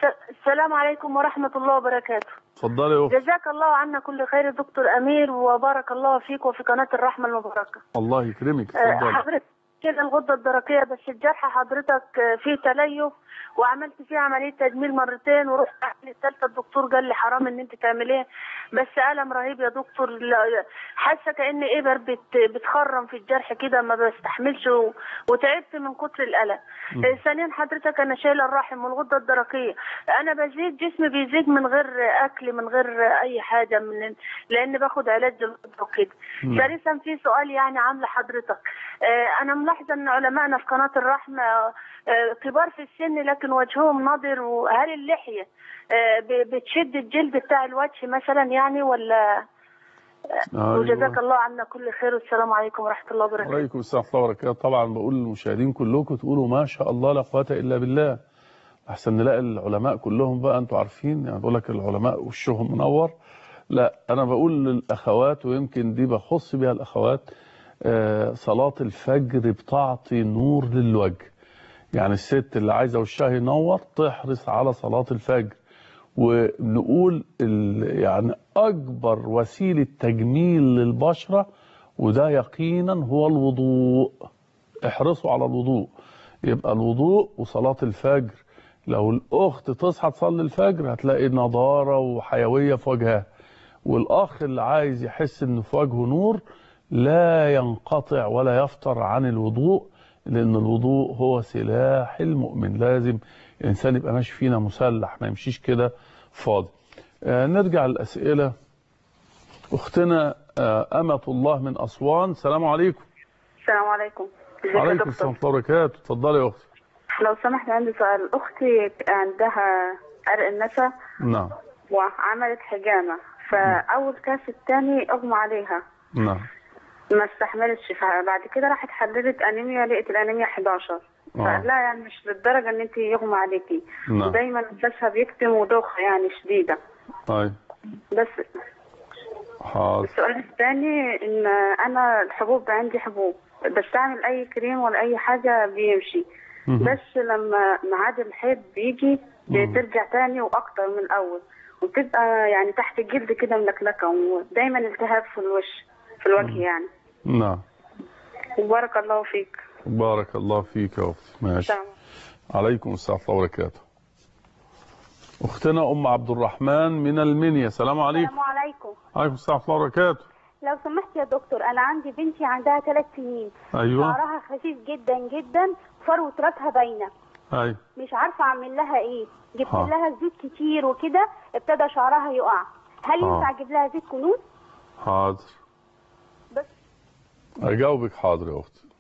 Speaker 17: السلام عليكم ورحمة الله وبركاته.
Speaker 1: اتفضلي يا اختي.
Speaker 17: جزاك الله عنا كل خير دكتور أمير، وبارك الله فيك وفي قناة الرحمة المباركة.
Speaker 1: الله يكرمك.
Speaker 17: آه،
Speaker 1: اتفضلي.
Speaker 17: حضرتك كده الغدة الدرقية، بس الجرح حضرتك آه، فيه تليف، وعملت فيه عملية تجميل مرتين، ورحت أعمل الثالثة الدكتور قال لي حرام إن أنت تعمليه، بس ألم رهيب يا دكتور. لا- حاسة كأن إبر بت بتخرم في الجرح كده، ما بستحملش و- وتعبت من كتر الألم. آه، ثانيا حضرتك أنا شايلة الرحم والغدة الدرقية، أنا بزيد جسمي بيزيد من غير أكل، من غير أي حاجة، من لأن باخد علاج للغدة وكده.
Speaker 18: نعم.
Speaker 17: ثالثا في سؤال يعني عاملة حضرتك، آه، أنا ملاحظة إن علمائنا في قناة الرحمة آه، كبار في السن لكن وجههم نضر، وهل اللحية آه، ب- بتشد الجلد بتاع الوجه مثلا يعني ولا؟
Speaker 1: أيوة.
Speaker 17: وجزاك الله عنا كل خير، والسلام عليكم ورحمة الله وبركاته.
Speaker 1: وعليكم السلام ورحمة الله وبركاته. طبعا بقول للمشاهدين كلكم تقولوا ما شاء الله لا قوة إلا بالله، أحسن نلاقي العلماء كلهم بقى أنتوا عارفين، يعني بقول لك العلماء وشهم منور. لا أنا بقول للأخوات، ويمكن دي بخص بها الأخوات، آه، صلاة الفجر بتعطي نور للوجه. يعني الست اللي عايزة وشها ينور تحرص على صلاة الفجر. ونقول ال- يعني أكبر وسيلة تجميل للبشرة وده يقينا هو الوضوء. احرصوا على الوضوء، يبقى الوضوء وصلاة الفجر. لو الأخت تصحى تصلي الفجر هتلاقي نضارة وحيوية في وجهها، والأخ اللي عايز يحس إنه في وجهه نور لا ينقطع ولا يفتر عن الوضوء، لأن الوضوء هو سلاح المؤمن. لازم الإنسان يبقى ماشي فينا مسلح، ما يمشيش كده فاضي. آه نرجع للأسئلة. أختنا آه أمة الله من أسوان، السلام عليكم.
Speaker 19: السلام عليكم. ازيك يا
Speaker 1: عليكم السلام ورحمة الله وبركاته. اتفضلي يا أختي.
Speaker 19: لو سمحت عندي سؤال. أختي عندها عرق النسا
Speaker 1: نعم.
Speaker 19: وعملت حجامة، فأول كاس التاني أغمى عليها،
Speaker 1: نعم.
Speaker 19: ما استحملتش، بعد كده راحت حللت أنيميا، لقيت الأنيميا حداشر. فقال لها يعني مش للدرجة إن أنت يغمى عليكي،
Speaker 1: نعم.
Speaker 19: ودايما نفسها بيكتم ودوخة يعني شديدة.
Speaker 1: طيب.
Speaker 19: بس
Speaker 1: حاضر.
Speaker 19: السؤال الثاني إن أنا الحبوب عندي حبوب، بستعمل أي كريم ولا أي حاجة بيمشي،
Speaker 1: مهم.
Speaker 19: بس لما ميعاد الحيض بيجي بترجع تاني وأكتر من الأول، وتبقى يعني تحت الجلد كده ملكلكة، ودايما التهاب في الوش في الوجه يعني.
Speaker 1: نعم.
Speaker 19: وبارك الله فيك.
Speaker 1: بارك الله فيك يا أختي. ماشي.
Speaker 19: تمام.
Speaker 1: عليكم السلام ورحمة الله وبركاته. أختنا أم عبد الرحمن من المنيا، السلام عليكم.
Speaker 20: السلام عليكم.
Speaker 1: عليكم السلام ورحمة الله وبركاته.
Speaker 20: لو سمحت يا دكتور، أنا عندي بنتي عندها ثلاث سنين.
Speaker 1: أيوة.
Speaker 20: شعرها خفيف جدا جدا، فروة راسها باينة.
Speaker 1: أيوة.
Speaker 20: مش عارفة أعمل لها إيه. جبت
Speaker 1: ها.
Speaker 20: لها زيت كتير وكده ابتدى شعرها يقع. هل
Speaker 1: ها.
Speaker 20: ينفع أجيب لها زيت كنوز؟
Speaker 1: حاضر.
Speaker 20: بس.
Speaker 1: أجاوبك حاضر يا أختي.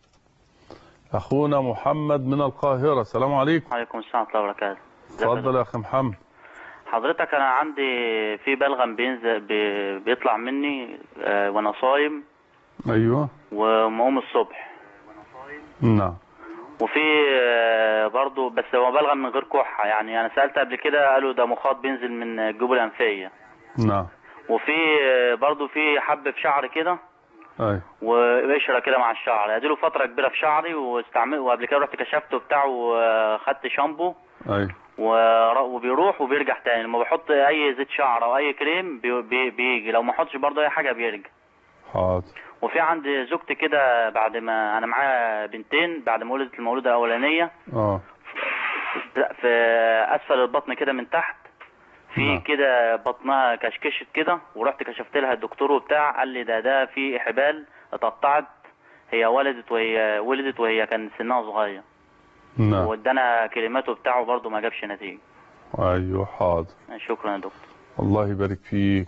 Speaker 1: أخونا محمد من القاهرة، السلام عليكم.
Speaker 21: عليكم السلام ورحمة الله وبركاته.
Speaker 1: اتفضل يا أخي محمد.
Speaker 21: حضرتك أنا عندي في بلغم بينزل بي- بيطلع مني آه، وأنا صايم
Speaker 1: أيوة.
Speaker 21: ومقوم الصبح،
Speaker 1: نعم.
Speaker 21: وفي آه، برضو بس هو بلغم من غير كحة، يعني أنا سألت قبل كده قالوا ده مخاط بينزل من الجيوب الأنفية،
Speaker 1: نعم.
Speaker 21: وفي آه، برضو في حب في شعري كده
Speaker 1: أيوة.
Speaker 21: وقشرة كده مع الشعر، اديله فترة كبيرة في شعري واستعمل، وقبل كده رحت كشفته بتاعه وخدت شامبو
Speaker 1: أيوة.
Speaker 21: ور- وبيروح وبيرجع تاني. لما بحط اي زيت شعر او اي كريم بي بي بيجي، لو ما احطش برضه اي حاجه بيرجع.
Speaker 1: حاضر.
Speaker 21: وفي عندي زوجتي كده بعد ما انا معايا بنتين، بعد ما ولدت المولوده الاولانيه
Speaker 1: اه
Speaker 21: في اسفل البطن كده من تحت في كده بطنها كشكشت كده، ورحت كشفت لها الدكتور وبتاع، قال لي ده ده في حبال اتقطعت، هي ولدت وهي ولدت وهي كان سنها صغير.
Speaker 1: نعم.
Speaker 21: وادانا كلماته بتاعه برضه ما جابش نتيجه.
Speaker 1: ايوه حاضر.
Speaker 21: شكرا يا دكتور.
Speaker 1: الله يبارك فيك.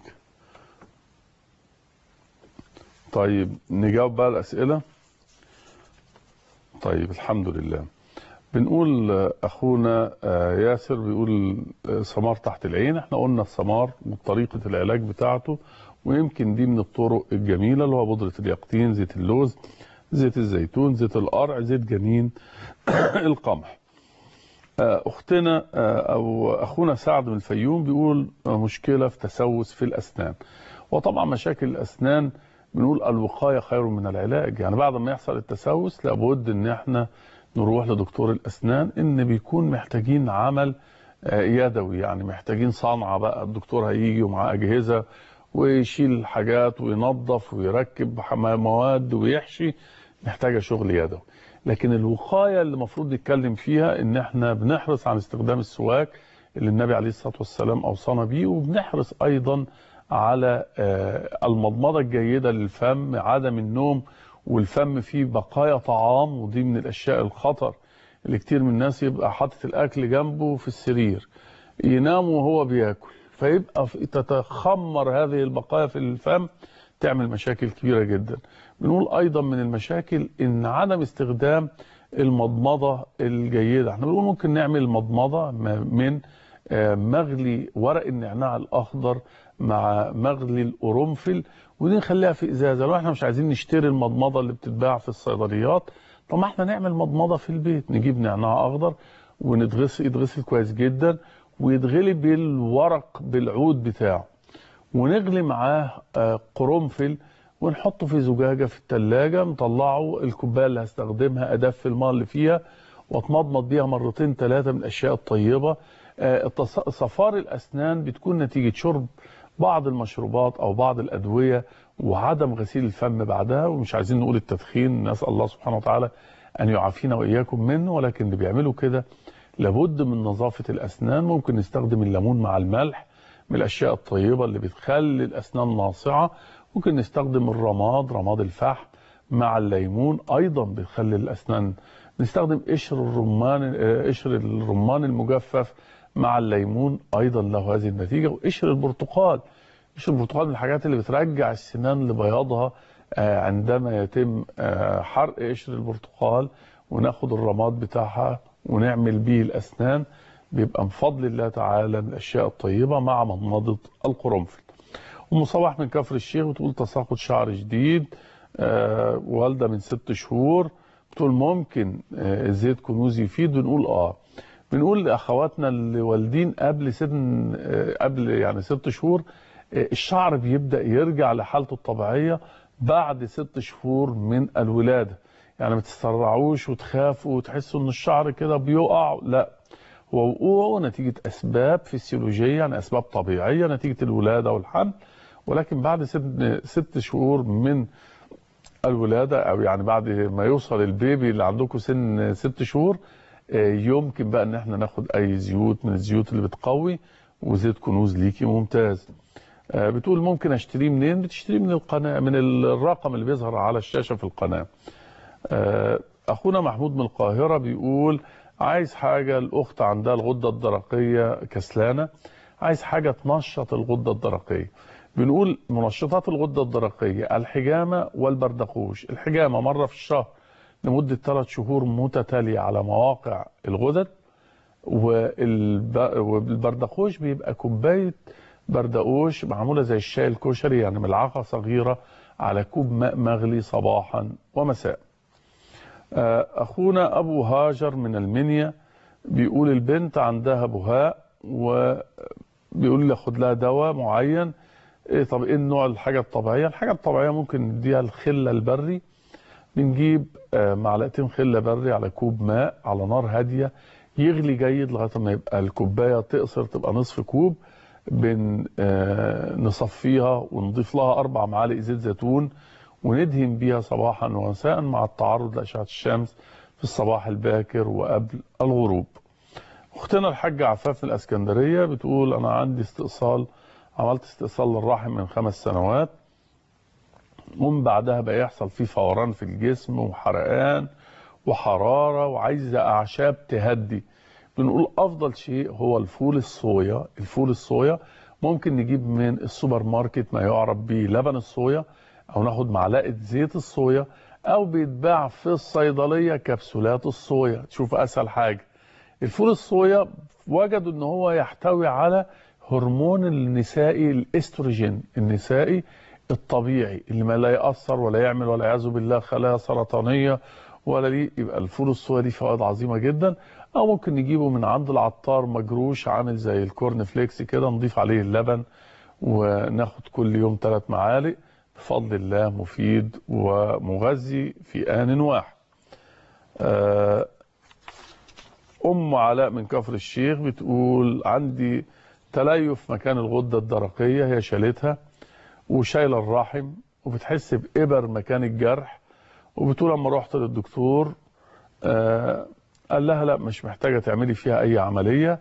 Speaker 1: طيب نجاوب بقى الأسئلة. طيب الحمد لله. بنقول أخونا ياسر بيقول سمار تحت العين. احنا قلنا السمار وطريقة العلاج بتاعته، ويمكن دي من الطرق الجميلة اللي هو بودرة اليقطين، زيت اللوز، زيت الزيتون، زيت القرع، زيت جنين القمح. أختنا أو أخونا سعد من الفيوم بيقول مشكلة في تسوس في الأسنان. وطبعا مشاكل الأسنان بنقول الوقاية خير من العلاج، يعني بعد ما يحصل التسوس لابد ان احنا نروح لدكتور الأسنان، ان بيكون محتاجين عمل يدوي، يعني محتاجين صنعة بقى، الدكتور هيجي ومع أجهزة ويشيل حاجات وينظف ويركب مواد ويحشي، محتاجة شغل يدوي. لكن الوقاية اللي المفروض نتكلم فيها ان احنا بنحرص على استخدام السواك اللي النبي عليه الصلاة والسلام اوصانا بيه، وبنحرص ايضا على المضمضة الجيدة للفم، عدم النوم والفم فيه بقايا طعام، ودي من الاشياء الخطر اللي كتير من الناس يبقى حاطط الاكل جنبه في السرير ينام وهو بياكل، فيبقى تتخمر هذه البقايا في الفم، تعمل مشاكل كبيرة جدا. بنقول ايضا من المشاكل ان عدم استخدام المضمضة الجيدة. احنا بنقول ممكن نعمل مضمضة من مغلي ورق النعناع الاخضر مع مغلي القرنفل، ودي نخليها في ازازة. لو احنا مش عايزين نشتري المضمضة اللي بتتباع في الصيدليات، طب ما احنا نعمل مضمضة في البيت، نجيب نعناع اخضر ونتغسل يتغسل كويس جدا ويتغلي بالورق بالعود بتاعه، ونغلي معاه قرنفل ونحطه في زجاجة في التلاجة، نطلعه الكوباية اللي هستخدمها أدفي الماء اللي فيها واتمضمض بيها مرتين ثلاثة من الأشياء الطيبة. صفار الأسنان بتكون نتيجة شرب بعض المشروبات أو بعض الأدوية وعدم غسيل الفم بعدها، ومش عايزين نقول التدخين، نسأل الله سبحانه وتعالى أن يعافينا وإياكم منه، ولكن اللي بيعملوا كده لابد من نظافة الأسنان. ممكن نستخدم الليمون مع الملح من الأشياء الطيبة اللي بتخلي الأسنان ناصعة. ممكن نستخدم الرماد، رماد الفحم مع الليمون، أيضا بتخلي الأسنان. نستخدم قشر الرمان قشر الرمان المجفف مع الليمون، أيضا له هذه النتيجة. وقشر البرتقال، قشر البرتقال من الحاجات اللي بترجع السنان لبياضها عندما يتم حرق قشر البرتقال، وناخد الرماد بتاعها ونعمل به الأسنان، بيبقى بفضل الله تعالى من الأشياء الطيبة مع مضمضة القرنفل. أم صباح من كفر الشيخ بتقول تساقط شعر جديد، آه والدة من ست شهور بتقول ممكن آه زيت كنوز يفيد؟ بنقول اه بنقول لأخواتنا اللي والدين قبل سن آه قبل يعني ست شهور، آه الشعر بيبدأ يرجع لحالته الطبيعية بعد ست شهور من الولادة. يعني ما تسترعوش وتخافوا وتحسوا ان الشعر كده بيقع، لا، هو وقوعه نتيجة أسباب فسيولوجية، يعني أسباب طبيعية نتيجة الولادة والحمل، ولكن بعد ست, ست شهور من الولادة، أو يعني بعد ما يوصل البيبي اللي عندكم سن ست شهور، يمكن بقى ان احنا ناخد اي زيوت من الزيوت اللي بتقوي، وزيت كنوز ليكي ممتاز. بتقول ممكن اشتريه منين؟ بتشتريه من القناة، من الرقم اللي بيظهر على الشاشة في القناة. اخونا محمود من القاهرة بيقول عايز حاجة، الأخت عندها الغدة الدرقية كسلانة، عايز حاجة تنشط الغدة الدرقية. بنقول منشطات الغدة الدرقية الحجامة والبردقوش. الحجامة مرة في الشهر لمدة ثلاث شهور متتالية على مواقع الغدد، والبردقوش بيبقى كوباية بردقوش معمولة زي الشاي الكشري، يعني ملعقة صغيرة على كوب ماء مغلي صباحا ومساء. أخونا أبو هاجر من المنيا بيقول البنت عندها بهاء، وبيقول لي أخد لها دواء معين. إيه طب إيه النوع الحاجة الطبيعية؟ الحاجة الطبيعية ممكن نديها الخل البري، بنجيب معلقتين خل بري على كوب ماء على نار هادية يغلي جيد لغاية ما يبقى الكوباية تقصر تبقى نصف كوب، بنصفيها ونضيف لها أربع معالق زيت زيتون وندهن بيها صباحا ومساء مع التعرض لأشعة الشمس في الصباح الباكر وقبل الغروب. اختنا الحاجة عفاف الاسكندرية بتقول انا عندي استئصال، عملت استئصال للرحم من خمس سنوات، ومن بعدها بقى يحصل فيه فوران في الجسم وحرقان وحرارة وعايزة اعشاب تهدي. بنقول افضل شيء هو الفول الصويا. الفول الصويا ممكن نجيب من السوبر ماركت ما يعرف به لبن الصويا، او ناخد معلقة زيت الصويا، او بيتباع في الصيدلية كبسولات الصويا. تشوف اسهل حاجة. الفول الصويا وجدوا ان هو يحتوي على هرمون النسائي الاستروجين النسائي الطبيعي اللي ما لا يأثر ولا يعمل ولا يعوذ بالله خلايا سرطانية ولا ليه. يبقى الفول الصويا دي فوائد عظيمة جدا. او ممكن نجيبه من عند العطار مجروش عامل زي الكورن فليكس كده، نضيف عليه اللبن وناخد كل يوم ثلاث معالق، بفضل الله مفيد ومغذي في آن واحد. ام علاء من كفر الشيخ بتقول عندي تليف مكان الغده الدرقيه، هي شالتها وشايله الرحم وبتحس بإبر مكان الجرح، وبتقول لما رحت للدكتور آه قال لها لا مش محتاجه تعملي فيها اي عمليه،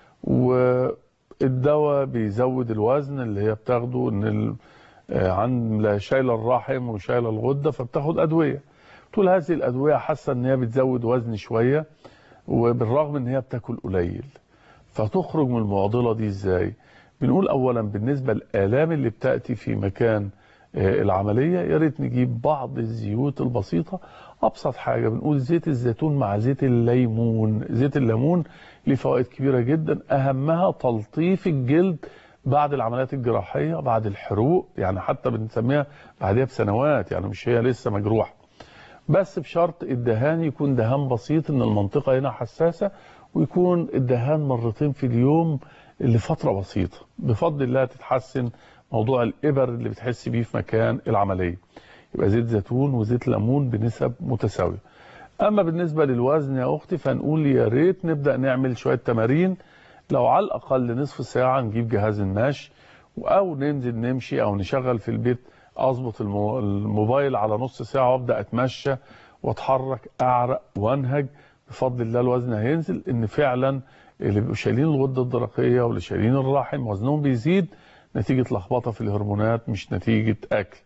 Speaker 1: والدواء بيزود الوزن اللي هي بتاخده ان عن شايله الرحم وشايله الغده فبتاخد ادويه. طول هذه الادويه حاسه ان هي بتزود وزن شويه وبالرغم ان هي بتاكل قليل. فتخرج من المعضله دي ازاي؟ بنقول اولا بالنسبه للالام اللي بتاتي في مكان العمليه يا ريت نجيب بعض الزيوت البسيطه. ابسط حاجه بنقول زيت الزيتون مع زيت الليمون. زيت الليمون له فوائد كبيره جدا، اهمها تلطيف الجلد بعد العمليات الجراحيه بعد الحروق، يعني حتى بنسميها بعدها بسنوات، يعني مش هي لسه مجروحه. بس بشرط الدهان يكون دهان بسيط، ان المنطقه هنا حساسه، ويكون الدهان مرتين في اليوم لفتره بسيطه. بفضل الله تتحسن موضوع الإبر اللي بتحس بيه في مكان العمليه. يبقى زيت زيتون وزيت ليمون بنسب متساويه. اما بالنسبه للوزن يا اختي فنقول يا ريت نبدا نعمل شويه تمارين، لو على الاقل نصف ساعه نجيب جهاز المشي او ننزل نمشي او نشغل في البيت، اظبط الموبايل على نص ساعه وابدا اتمشى واتحرك اعرق وانهج. بفضل الله الوزن هينزل، ان فعلا اللي بيبقوا شايلين الغده الدرقيه واللي شايلين الرحم وزنهم بيزيد نتيجه لخبطه في الهرمونات مش نتيجه اكل.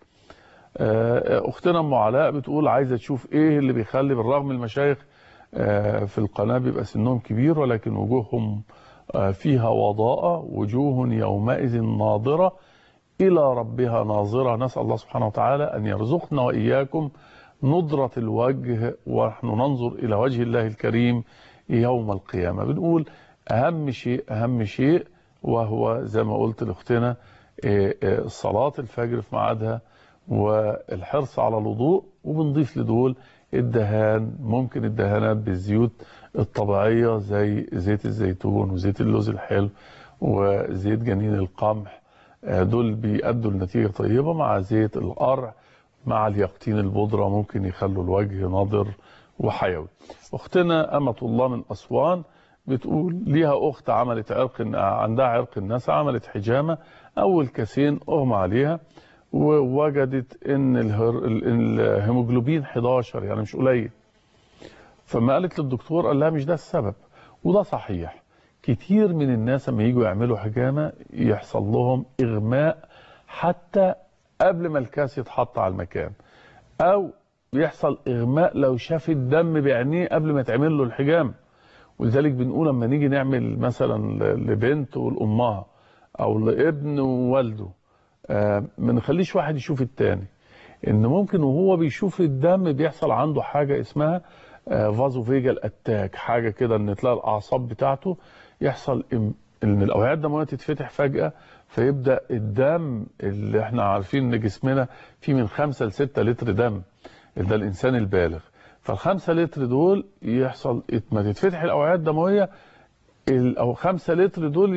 Speaker 1: اختنا ام علاء بتقول عايزه تشوف ايه اللي بيخلي بالرغم المشايخ في القناه بيبقى سنهم كبير ولكن وجوههم فيها وضاءه، وجوه يومئذ ناظره الى ربها ناظره. نسال الله سبحانه وتعالى ان يرزقنا واياكم نضره الوجه ونحن ننظر الى وجه الله الكريم يوم القيامه. بنقول اهم شيء اهم شيء وهو زي ما قلت لاختنا صلاه الفجر في ميعادها والحرص على الوضوء، وبنضيف لدول الدهان. ممكن الدهانات بالزيوت الطبيعيه زي زيت الزيتون وزيت اللوز الحلو وزيت جنين القمح، دول بيأدوا لنتيجه طيبه، مع زيت القرع مع اليقطين البودره ممكن يخلوا الوجه ناضر وحيوي. اختنا امة الله من اسوان بتقول ليها اخت عملت عرق، عندها عرق النسا، عملت حجامه، اول كاسين اغمى عليها ووجدت ان الهيموجلوبين حداشر يعني مش قليل. فما قالت للدكتور قال لها مش ده السبب، وده صحيح. كتير من الناس لما يجوا يعملوا حجامه يحصل لهم اغماء حتى قبل ما الكاس يتحط على المكان، او بيحصل اغماء لو شاف الدم بعينيه قبل ما تعمل له الحجامه. ولذلك بنقول لما نيجي نعمل مثلا لبنت ولامها او لابن ووالده آه ما نخليش واحد يشوف التاني، ان ممكن وهو بيشوف الدم بيحصل عنده حاجه اسمها آه فازو فيجال اتاك، حاجه كده ان تلاقي الاعصاب بتاعته يحصل ان الاوعيه الدمويه تتفتح فجاه، فيبدا الدم اللي احنا عارفين ان جسمنا فيه من خمسة لستة لتر دم، ده الانسان البالغ. فالخمسة لتر دول يحصل ما تتفتح الاوعيه الدمويه، او خمسة لتر دول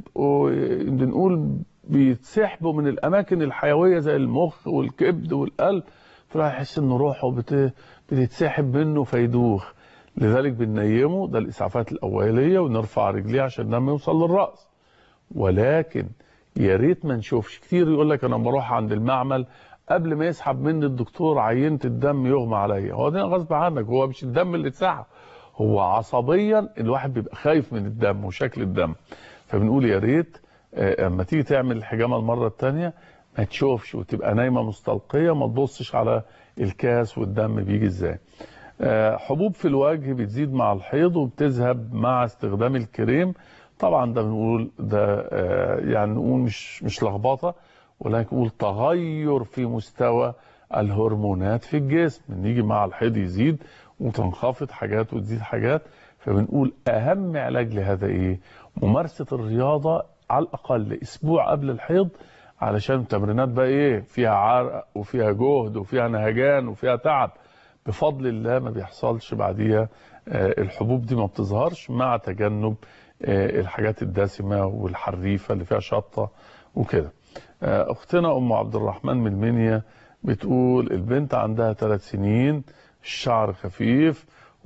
Speaker 1: بنقول بيتسحبوا من الاماكن الحيويه زي المخ والكبد والقلب، فراح يحس ان روحه بت... بتتسحب منه فيدوخ. لذلك بننيمه، ده الاسعافات الاوليه، ونرفع رجليه عشان الدم يوصل للراس. ولكن يا ريت ما نشوفش. كتير يقول لك انا بروح عند المعمل قبل ما يسحب مني الدكتور عينه الدم يغمى عليا، هو ده غصب عنك، هو مش الدم اللي اتسحب، هو عصبيا الواحد بيبقى خايف من الدم وشكل الدم. فبنقول يا ريت اما تيجي تعمل الحجامه المره الثانيه ما تشوفش وتبقى نايمه مستلقيه، ما تبصش على الكاس والدم بيجي ازاي. حبوب في الوجه بتزيد مع الحيض وبتذهب مع استخدام الكريم. طبعا ده بنقول ده يعني نقول مش مش لخبطه، ولكن نقول تغير في مستوى الهرمونات في الجسم، نيجي مع الحيض يزيد وتنخفض حاجات وتزيد حاجات. فبنقول اهم علاج لهذا ايه؟ ممارسه الرياضه على الاقل اسبوع قبل الحيض، علشان التمرينات بقى ايه فيها عرق وفيها جهد وفيها نهجان وفيها تعب، بفضل الله ما بيحصلش بعديها الحبوب دي ما بتظهرش، مع تجنب الحاجات الدسمه والحريفه اللي فيها شطه وكده. اختنا ام عبد الرحمن من المنيا بتقول البنت عندها ثلاث سنين، الشعر خفيف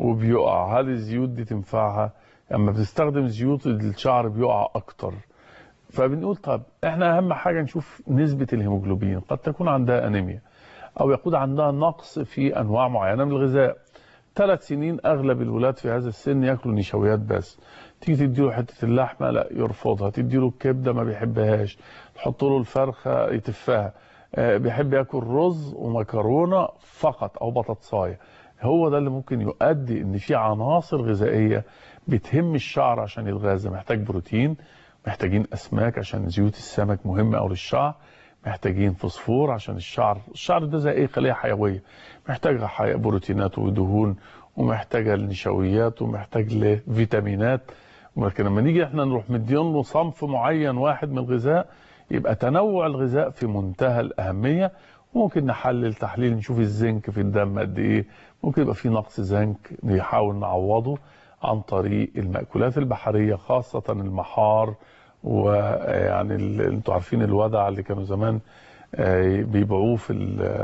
Speaker 1: وبيقع. هل الزيوت دي تنفعها؟ اما بتستخدم زيوت الشعر بيقع اكتر. فبنقول طب احنا اهم حاجة نشوف نسبة الهيموجلوبين، قد تكون عندها انيميا او يكون عندها نقص في انواع معينة من الغذاء. ثلاث سنين اغلب الولاد في هذا السن ياكلوا نشويات بس، تيجي تديله حتة اللحمة لا يرفضها، تديله الكبدة ما بيحبهاش، تحط له الفرخة يتفها، أه بيحب ياكل رز ومكرونة فقط او بطاطساية. هو ده اللي ممكن يؤدي ان في عناصر غذائية بتهم الشعر عشان يتغذى. محتاج بروتين، محتاجين اسماك عشان زيوت السمك مهمة او للشعر، محتاجين فوسفور عشان الشعر، الشعر ده زي اي خلية حيوية، محتاج بروتينات ودهون ومحتاجة لنشويات ومحتاج لفيتامينات. ولكن لما نيجي احنا نروح مدين له صنف معين واحد من الغذاء، يبقى تنوع الغذاء في منتهى الأهمية. ممكن نحلل تحليل نشوف الزنك في الدم قد ايه، ممكن يبقى في نقص زنك نحاول نعوضه عن طريق المأكولات البحرية خاصة المحار، ويعني انتوا عارفين الودع اللي كانوا زمان بيبيعوه في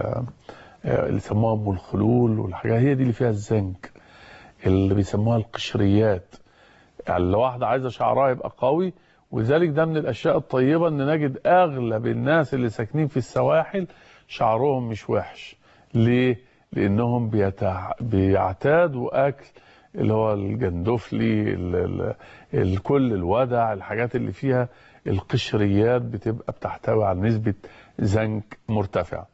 Speaker 1: اللي سموها ام الخلول والحاجات، هي دي اللي فيها الزنك اللي بيسموها القشريات. يعني لو واحدة عايزة شعرها يبقى قوي، وذلك ده من الأشياء الطيبة ان نجد اغلب الناس اللي ساكنين في السواحل شعرهم مش وحش. ليه؟ لانهم بيتع... بيعتادوا اكل اللي هو الجندفلي، الكل، الودع، الحاجات اللي فيها القشريات بتبقى بتحتوي على نسبة زنك مرتفعة.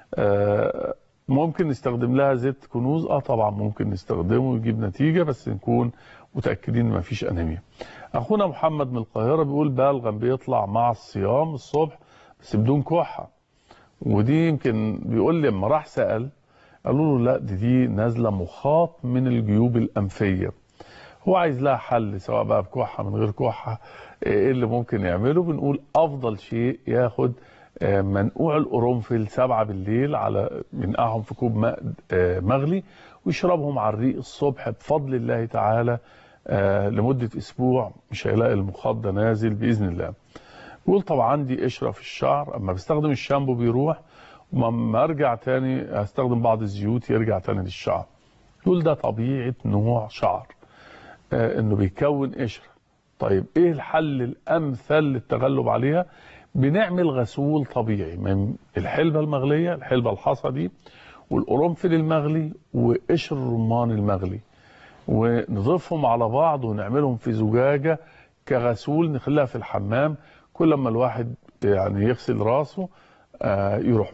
Speaker 1: آه ممكن نستخدم لها زيت كنوز، اه طبعا ممكن نستخدمه ويجيب نتيجة، بس نكون متأكدين ان مفيش انيميا. اخونا محمد من القاهرة بيقول بلغم بيطلع مع الصيام الصبح بس بدون كحة، ودي يمكن بيقول لي لما راح سأل قالوا له لا دي دي نازلة مخاط من الجيوب الأنفية. هو عايز لها حل سواء بقى بكحة من غير كحة، ايه اللي ممكن يعمله؟ بنقول افضل شيء ياخد منقوع القرنفل سبعة بالليل على منقعهم في كوب ماء مغلي ويشربهم على الريق الصبح بفضل الله تعالى لمدة اسبوع، مش هيلاقي المخاط ده نازل بإذن الله. بيقول طبعا عندي قشرة في الشعر، اما بستخدم الشامبو بيروح، وما ارجع تاني هستخدم بعض الزيوت يرجع تاني للشعر. يقول ده طبيعة نوع شعر آه انه بيكون قشرة. طيب ايه الحل الامثل للتغلب عليها؟ بنعمل غسول طبيعي من الحلبة المغلية، الحلبة الحصى دي، والقرنفل المغلي وقشر الرمان المغلي، ونضيفهم على بعض ونعملهم في زجاجة كغسول نخليها في الحمام. كل ما الواحد يعني يغسل راسه آه يروح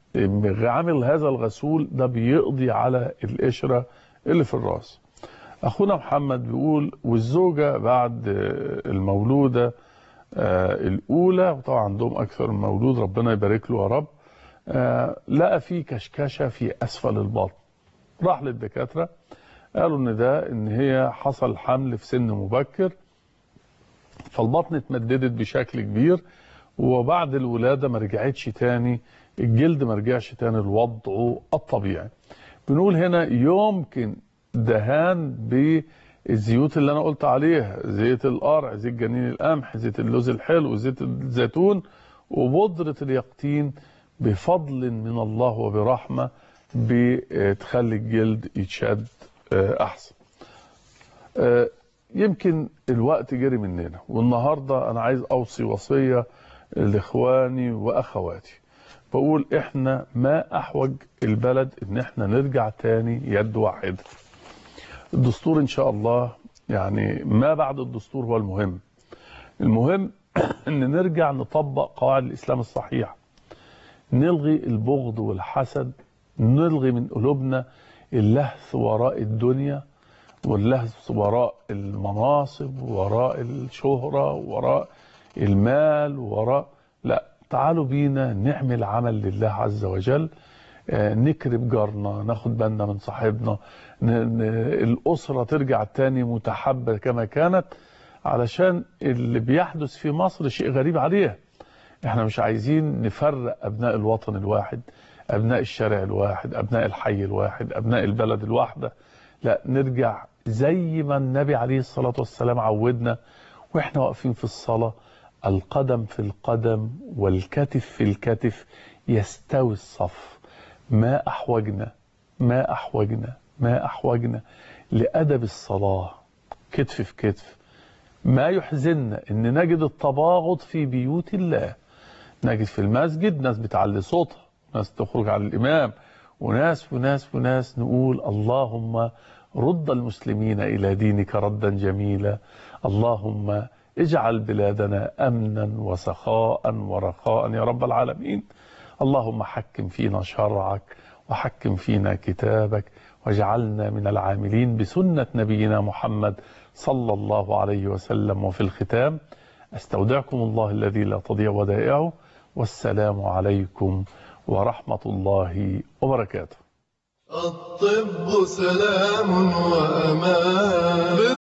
Speaker 1: عامل هذا الغسول ده، بيقضي على القشرة اللي في الراس. اخونا محمد بيقول والزوجة بعد المولودة آه الاولى، وطبعا عندهم اكثر من مولود ربنا يبارك له يا رب، آه لقى فيه كشكشة في اسفل البطن. راح للدكاترة قالوا ان ده ان هي حصل حمل في سن مبكر، فالبطن اتمددت بشكل كبير، وبعد الولادة ما رجعتش تاني، الجلد ما رجعش تاني لوضعه الطبيعي. بنقول هنا يمكن دهان بالزيوت اللي انا قلت عليها، زيت القرع، زيت جنين القمح، زيت اللوز الحلو، زيت الزيتون، وبودرة اليقطين، بفضل من الله وبرحمة بتخلي الجلد يتشد احسن. يمكن الوقت جري مننا، والنهاردة انا عايز اوصي وصية لاخواني واخواتي. بقول احنا ما احوج البلد ان احنا نرجع تاني يد واحدة. الدستور ان شاء الله، يعني ما بعد الدستور هو المهم. المهم ان نرجع نطبق قواعد الاسلام الصحيحة، نلغي البغض والحسد، نلغي من قلوبنا اللهث وراء الدنيا واللهث وراء المناصب وراء الشهرة وراء المال وراء، لا، تعالوا بينا نعمل عمل لله عز وجل، نكرم جارنا، ناخد بالنا من صاحبنا، الأسرة ترجع تاني متحبة كما كانت، علشان اللي بيحدث في مصر شيء غريب عليها. احنا مش عايزين نفرق أبناء الوطن الواحد، أبناء الشارع الواحد، أبناء الحي الواحد، أبناء البلد الواحدة، لا، نرجع زي ما النبي عليه الصلاة والسلام عودنا واحنا واقفين في الصلاة، القدم في القدم والكتف في الكتف يستوي الصف. ما أحوجنا ما أحوجنا ما أحوجنا لأدب الصلاة كتف في كتف. ما يحزننا ان نجد التباغض في بيوت الله، نجد في المسجد ناس بتعلي صوتها، ناس تخرج على الإمام، وناس وناس وناس. نقول اللهم رد المسلمين إلى دينك ردا جميلا، اللهم اجعل بلادنا أمنا وسخاء ورخاء يا رب العالمين. اللهم حكم فينا شرعك وحكم فينا كتابك، واجعلنا من العاملين بسنة نبينا محمد صلى الله عليه وسلم. وفي الختام أستودعكم الله الذي لا تضيع ودائعه، والسلام عليكم ورحمة الله وبركاته.
Speaker 16: الطب سلام وأمان.